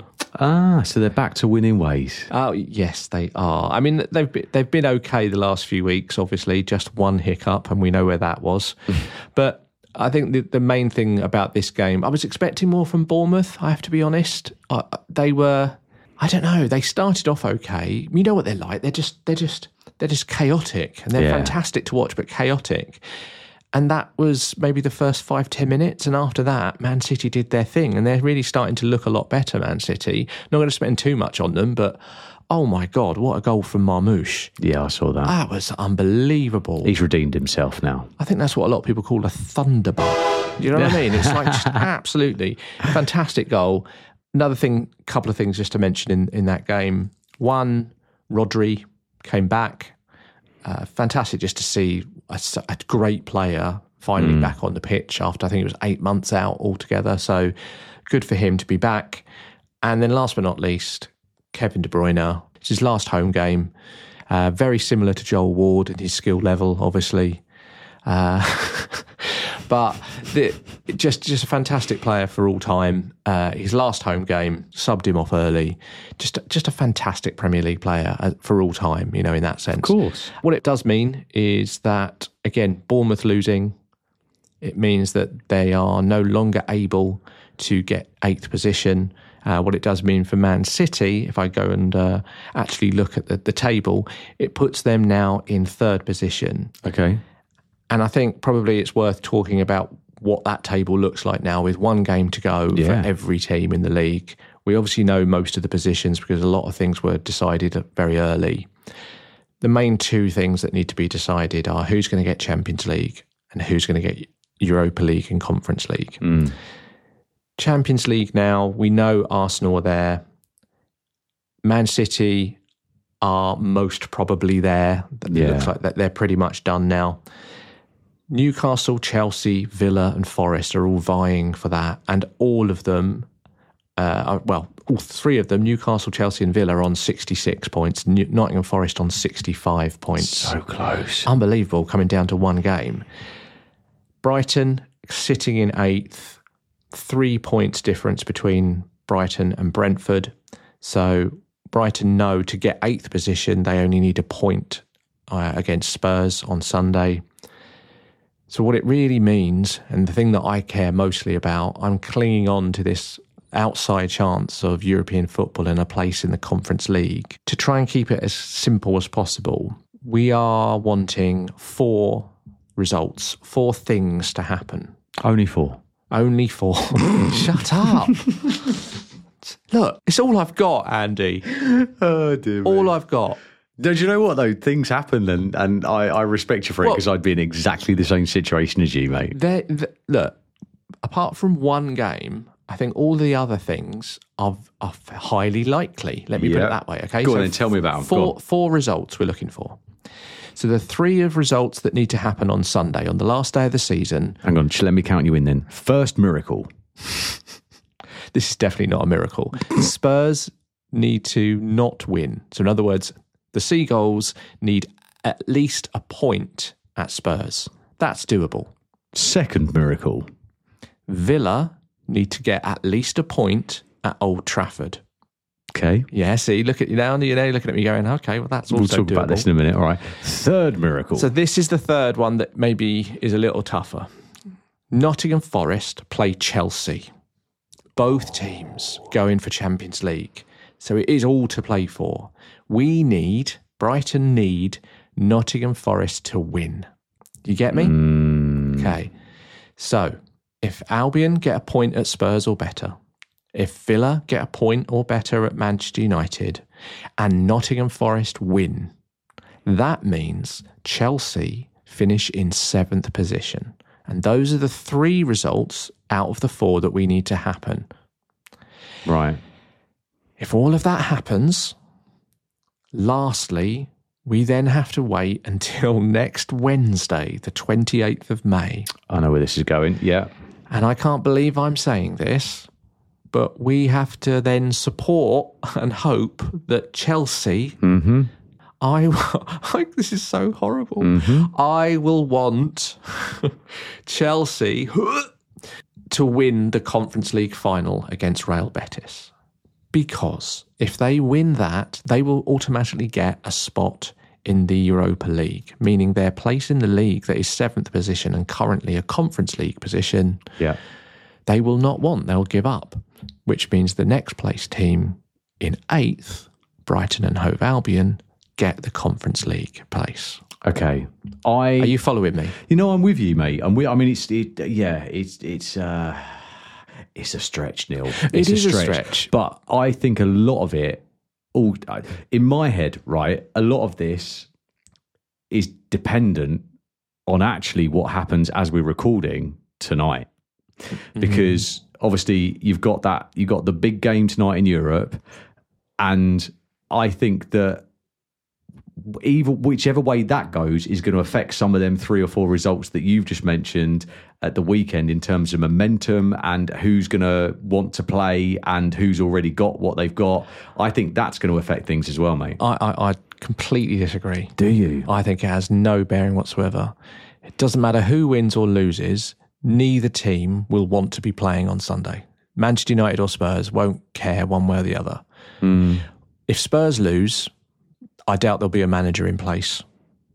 So they're back to winning ways. Oh, yes, they are. I mean, they've been okay the last few weeks, obviously, just one hiccup, and we know where that was. But I think the main thing about this game, I was expecting more from Bournemouth, I have to be honest. They were, I don't know, they started off okay. You know what they're like. They're just chaotic, and they're fantastic to watch, but chaotic. And that was maybe the first 5-10 minutes. And after that, Man City did their thing. And they're really starting to look a lot better, Man City. Not going to spend too much on them, but oh my God, what a goal from Marmoush. Yeah, I saw that. That was unbelievable. He's redeemed himself now. I think that's what a lot of people call a thunderbolt. You know what I mean? It's like just absolutely fantastic goal. Another thing, couple of things just to mention in that game. One, Rodri came back. Fantastic just to see a great player finally back on the pitch after I think it was 8 months out altogether. So good for him to be back. And then last but not least, Kevin De Bruyne. It's his last home game. Very similar to Joel Ward in his skill level, obviously. But just a fantastic player for all time. His last home game, subbed him off early. Just a fantastic Premier League player for all time, you know, in that sense. Of course. What it does mean is that, again, Bournemouth losing, it means that they are no longer able to get 8th position. What it does mean for Man City, if I go and actually look at the table, it puts them now in third position. Okay. And I think probably it's worth talking about what that table looks like now with one game to go for every team in the league. We obviously know most of the positions because a lot of things were decided very early. The main two things that need to be decided are who's going to get Champions League and who's going to get Europa League and Conference League. Champions League now, we know Arsenal are there. Man City are most probably there. It looks like that they're pretty much done now. Newcastle, Chelsea, Villa and Forest are all vying for that. And all of them, all three of them, Newcastle, Chelsea and Villa are on 66 points. Nottingham Forest on 65 points. So close. Unbelievable, coming down to one game. Brighton sitting in 8th. 3 points difference between Brighton and Brentford. So Brighton know to get 8th position, they only need a point against Spurs on Sunday. So what it really means, and the thing that I care mostly about, I'm clinging on to this outside chance of European football and a place in the Conference League. To try and keep it as simple as possible, we are wanting 4 results, 4 things to happen. Only 4. Only 4. Shut up. Look, it's all I've got, Andy. Oh, dear. All I've got. Don't you know what, though? Things happen, and I respect you for it because I'd be in exactly the same situation as you, mate. Look, apart from one game, I think all the other things are highly likely. Let me put it that way, okay? Go on and tell me about them. 4 results we're looking for. So the 3 of results that need to happen on Sunday, on the last day of the season. Hang on, let me count you in then. First miracle. This is definitely not a miracle. Spurs need to not win. So in other words, the Seagulls need at least a point at Spurs. That's doable. Second miracle. Villa need to get at least a point at Old Trafford. Okay. Yeah, see, look at you now. You're looking at me going, okay, well, that's also We'll talk doable. about this in a minute. All right. Third miracle. So this is the third one that maybe is a little tougher. Nottingham Forest play Chelsea. Both teams going for Champions League. So it is all to play for. Brighton need Nottingham Forest to win. You get me? Okay. So if Albion get a point at Spurs or better, if Villa get a point or better at Manchester United, and Nottingham Forest win, that means Chelsea finish in 7th position. And those are the 3 results out of the 4 that we need to happen. Right. If all of that happens, lastly, we then have to wait until next Wednesday, the 28th of May. I know where this is going, yeah. And I can't believe I'm saying this, but we have to then support and hope that Chelsea... this is so horrible. I will want Chelsea to win the Conference League final against Real Betis. Because if they win that, they will automatically get a spot in the Europa League, meaning their place in the league that is 7th position and currently a Conference League position, they will not want, they'll give up, which means the next place team in 8th, Brighton and Hove Albion, get the Conference League place. Okay. Are you following me? You know, I'm with you, mate. I mean, it's a stretch, Neil. It is a stretch. But I think a lot of it, in my head, right, a lot of this is dependent on actually what happens as we're recording tonight. Because obviously you've got the big game tonight in Europe, and I think that whichever way that goes is going to affect some of them 3 or 4 results that you've just mentioned at the weekend in terms of momentum and who's going to want to play and who's already got what they've got. I think that's going to affect things as well, mate. I completely disagree. Do you? I think it has no bearing whatsoever. It doesn't matter who wins or loses, neither team will want to be playing on Sunday. Manchester United or Spurs won't care one way or the other. If Spurs lose, I doubt there'll be a manager in place.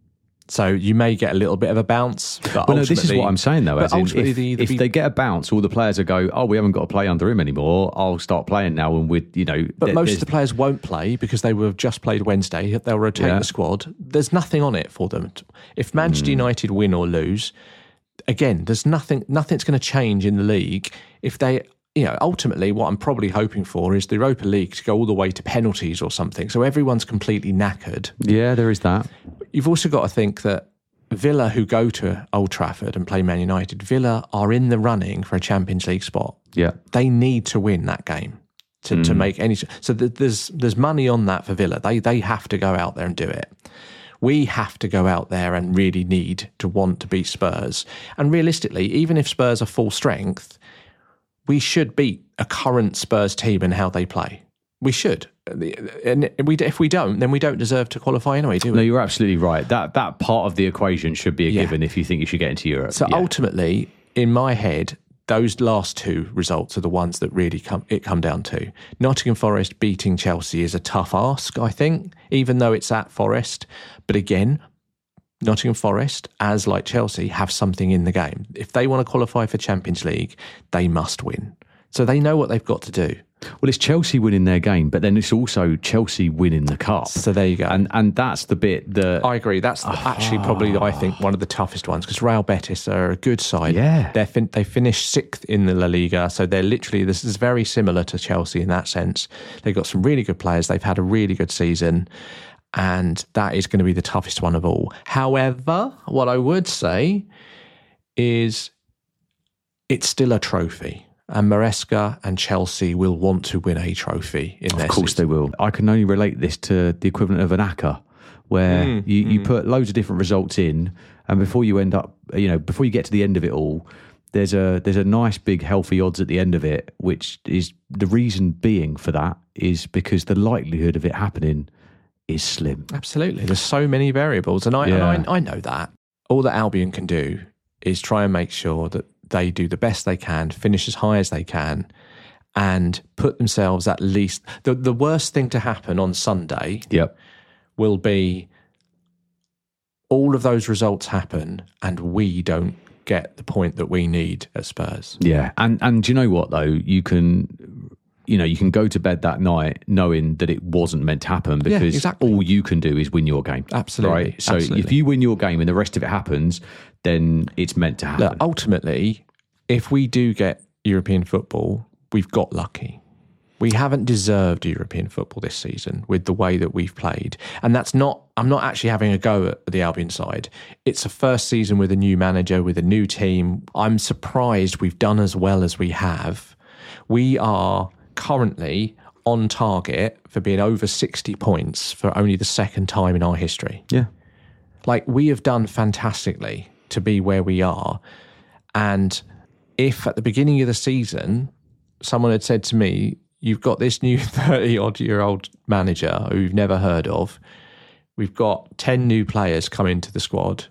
So you may get a little bit of a bounce. But well, no, this is what I'm saying, though. As in, if they get a bounce, all the players will go, oh, we haven't got to play under him anymore. I'll start playing now. And But most of the players won't play because they will have just played Wednesday. They'll rotate the squad. There's nothing on it for them. If Manchester United win or lose, again, there's nothing's going to change in the league. If they... ultimately what I'm probably hoping for is the Europa League to go all the way to penalties or something. So everyone's completely knackered. Yeah, there is that. You've also got to think that Villa, who go to Old Trafford and play Man United, Villa are in the running for a Champions League spot. Yeah. They need to win that game to make any... So there's money on that for Villa. They have to go out there and do it. We have to go out there and really need to want to beat Spurs. And realistically, even if Spurs are full strength... we should beat a current Spurs team in how they play. We should. And if we don't, then we don't deserve to qualify anyway, do we? No, you're absolutely right. That part of the equation should be a given if you think you should get into Europe. So ultimately, in my head, those last two results are the ones that really come down to. Nottingham Forest beating Chelsea is a tough ask, I think, even though it's at Forest. But again, Nottingham Forest, as like Chelsea, have something in the game. If they want to qualify for Champions League, they must win. So they know what they've got to do. Well, it's Chelsea winning their game, but then it's also Chelsea winning the cup. So there you go. And that's the bit that... I agree. That's actually probably, I think, one of the toughest ones, because Real Betis are a good side. Yeah. They finished 6th in the La Liga, so they're literally... This is very similar to Chelsea in that sense. They've got some really good players. They've had a really good season. And that is going to be the toughest one of all. However, what I would say is it's still a trophy. And Maresca and Chelsea will want to win a trophy in their season. Of course they will. I can only relate this to the equivalent of an ACCA, where you put loads of different results in, and before you end up, before you get to the end of it all, there's a nice big healthy odds at the end of it, which is the reason being for that is because the likelihood of it happening is slim. Absolutely. There's so many variables. And I know that. All that Albion can do is try and make sure that they do the best they can, finish as high as they can, and put themselves at least... The worst thing to happen on Sunday will be all of those results happen and we don't get the point that we need at Spurs. Yeah. And do you know what, though? You can go to bed that night knowing that it wasn't meant to happen because all you can do is win your game. Absolutely. Right? So if you win your game and the rest of it happens, then it's meant to happen. Look, ultimately, if we do get European football, we've got lucky. We haven't deserved European football this season with the way that we've played. And I'm not actually having a go at the Albion side. It's a first season with a new manager, with a new team. I'm surprised we've done as well as we have. We are currently on target for being over 60 points for only the second time in our history. Yeah. Like, we have done fantastically to be where we are. And if at the beginning of the season, someone had said to me, you've got this new 30-odd-year-old manager who you've never heard of, we've got 10 new players come into the squad,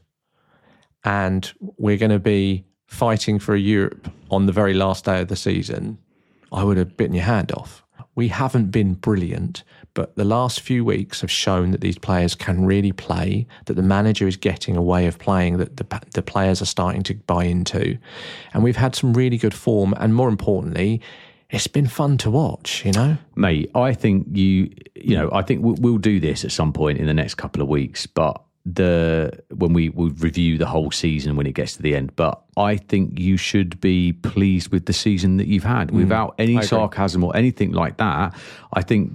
and we're going to be fighting for Europe on the very last day of the season, I would have bitten your hand off. We haven't been brilliant, but the last few weeks have shown that these players can really play, that the manager is getting a way of playing that the players are starting to buy into. And we've had some really good form, and more importantly, it's been fun to watch, Mate, I think I think we'll do this at some point in the next couple of weeks, but when we review the whole season when it gets to the end, but I think you should be pleased with the season that you've had without any sarcasm or anything like that. I think,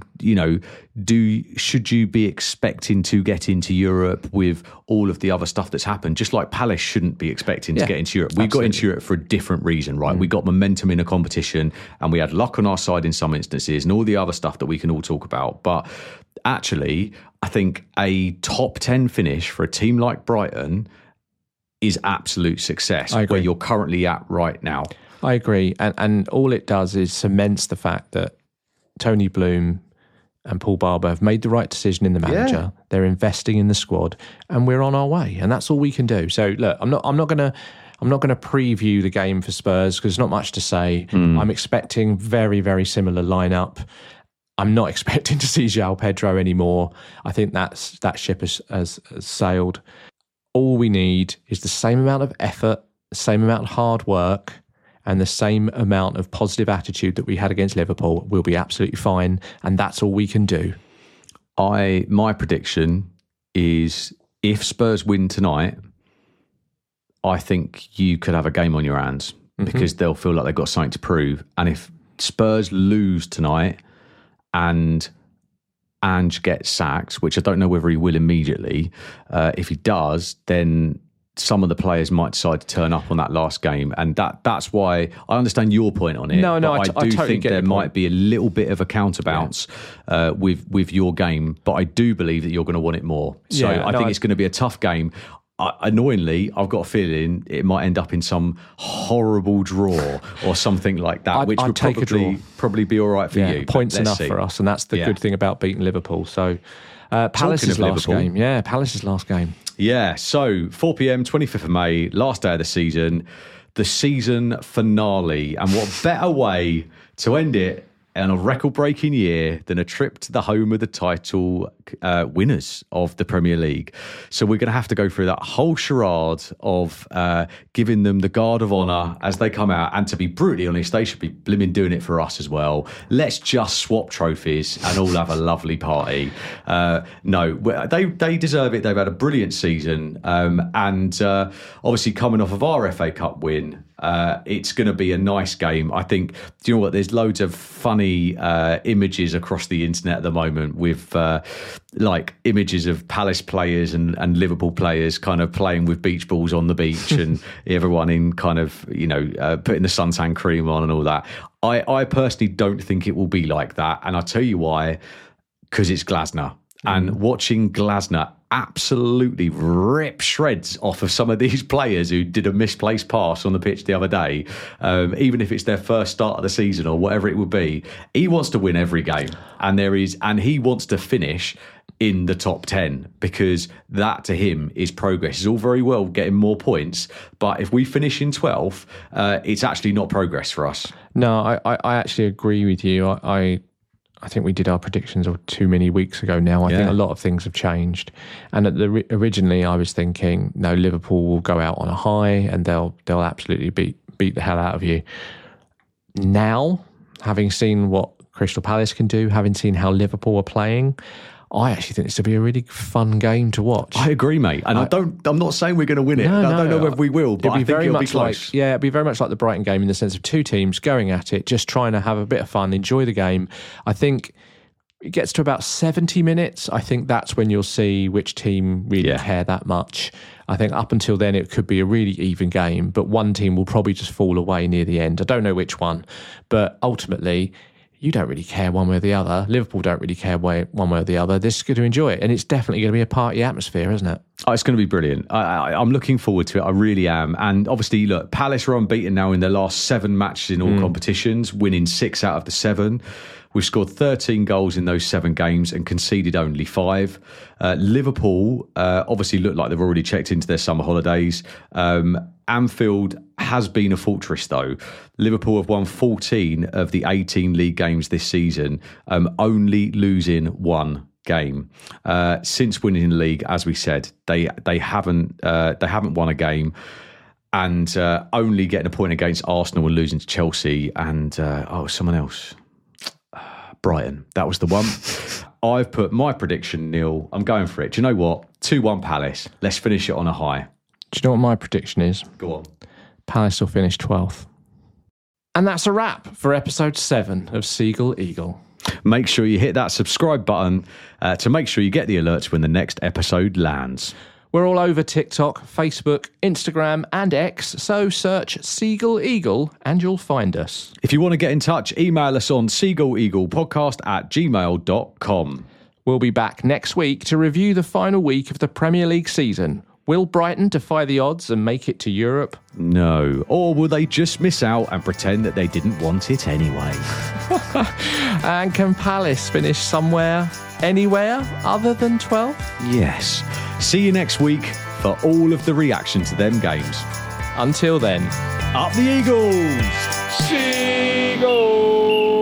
should you be expecting to get into Europe with all of the other stuff that's happened? Just like Palace shouldn't be expecting to get into Europe. We got into Europe for a different reason, right? We got momentum in a competition and we had luck on our side in some instances and all the other stuff that we can all talk about. But actually, I think a top 10 finish for a team like Brighton is absolute success where you're currently at right now. I agree. And all it does is cements the fact that Tony Bloom and Paul Barber have made the right decision in the manager. Yeah. They're investing in the squad and we're on our way. And that's all we can do. So look, I'm not going to preview the game for Spurs because there's not much to say. I'm expecting very, very similar lineup. I'm not expecting to see João Pedro anymore. I think that ship has sailed. all we need is the same amount of effort, the same amount of hard work, and the same amount of positive attitude that we had against Liverpool. We'll be absolutely fine, and that's all we can do. My prediction is if Spurs win tonight, I think you could have a game on your hands because they'll feel like they've got something to prove. And if Spurs lose tonight and Ange gets sacked, which I don't know whether he will immediately, if he does, then some of the players might decide to turn up on that last game. And that's why I understand your point on it. No, I do totally think there might be a little bit of a counterbalance with your game, but I do believe that you're going to want it more. So I think it's going to be a tough game. Annoyingly, I've got a feeling it might end up in some horrible draw or something like that, which would probably be all right for you. Points enough for us, and that's the good thing about beating Liverpool. So Palace's last game. Yeah, Palace's last game. Yeah, so 4 p.m, 25th of May, last day of the season finale. And what better way to end it on a record-breaking year than a trip to the home of the title winners of the Premier League. So we're going to have to go through that whole charade of giving them the guard of honour as they come out. And to be brutally honest, they should be blimmin' doing it for us as well. Let's just swap trophies and all have a lovely party. No, they deserve it. They've had a brilliant season. And obviously coming off of our FA Cup win, it's going to be a nice game. I think, do you know what? There's loads of funny images across the internet at the moment with like images of Palace players and Liverpool players kind of playing with beach balls on the beach and everyone in kind of, putting the suntan cream on and all that. I personally don't think it will be like that. And I'll tell you why, because it's Glasner. And watching Glasner absolutely rip shreds off of some of these players who did a misplaced pass on the pitch the other day, even if it's their first start of the season or whatever it would be, he wants to win every game. And he wants to finish in the top 10 because that to him is progress. It's all very well getting more points, but if we finish in 12th, it's actually not progress for us. No, I actually agree with you. I think we did our predictions too many weeks ago now. I think a lot of things have changed. And originally I was thinking, no, Liverpool will go out on a high and they'll absolutely beat the hell out of you. Now, having seen what Crystal Palace can do, having seen how Liverpool are playing, I actually think this will be a really fun game to watch. I agree, mate. And I'm not saying we're going to win it. I don't know whether we will, but I think it'll be close. It'll be very much like the Brighton game in the sense of two teams going at it, just trying to have a bit of fun, enjoy the game. I think it gets to about 70 minutes. I think that's when you'll see which team really care that much. I think up until then it could be a really even game, but one team will probably just fall away near the end. I don't know which one, but ultimately you don't really care one way or the other. Liverpool don't really care one way or the other. They're just going to enjoy it. And it's definitely going to be a party atmosphere, isn't it? Oh, it's going to be brilliant. I'm looking forward to it. I really am. And obviously, look, Palace are unbeaten now in their last 7 matches in all competitions, winning 6 out of the 7. We've scored 13 goals in those 7 games and conceded only 5. Liverpool obviously look like they've already checked into their summer holidays. Anfield has been a fortress, though. Liverpool have won 14 of the 18 league games this season, only losing 1 game. Since winning the league, as we said, they haven't won a game, and only getting a point against Arsenal and losing to Chelsea and someone else. Brighton. That was the one. I've put my prediction, Neil. I'm going for it. Do you know what? 2-1 Palace. Let's finish it on a high. Do you know what my prediction is? Go on. Palace will finish 12th. And that's a wrap for episode 7 of Seagull Eagle. Make sure you hit that subscribe button to make sure you get the alerts when the next episode lands. We're all over TikTok, Facebook, Instagram and X, so search Seagull Eagle and you'll find us. If you want to get in touch, email us on seagulleaglepodcast@gmail.com. We'll be back next week to review the final week of the Premier League season. Will Brighton defy the odds and make it to Europe? No. Or will they just miss out and pretend that they didn't want it anyway? And can Palace finish somewhere, anywhere other than 12th? Yes. See you next week for all of the reaction to them games. Until then, up the Eagles! Seagulls!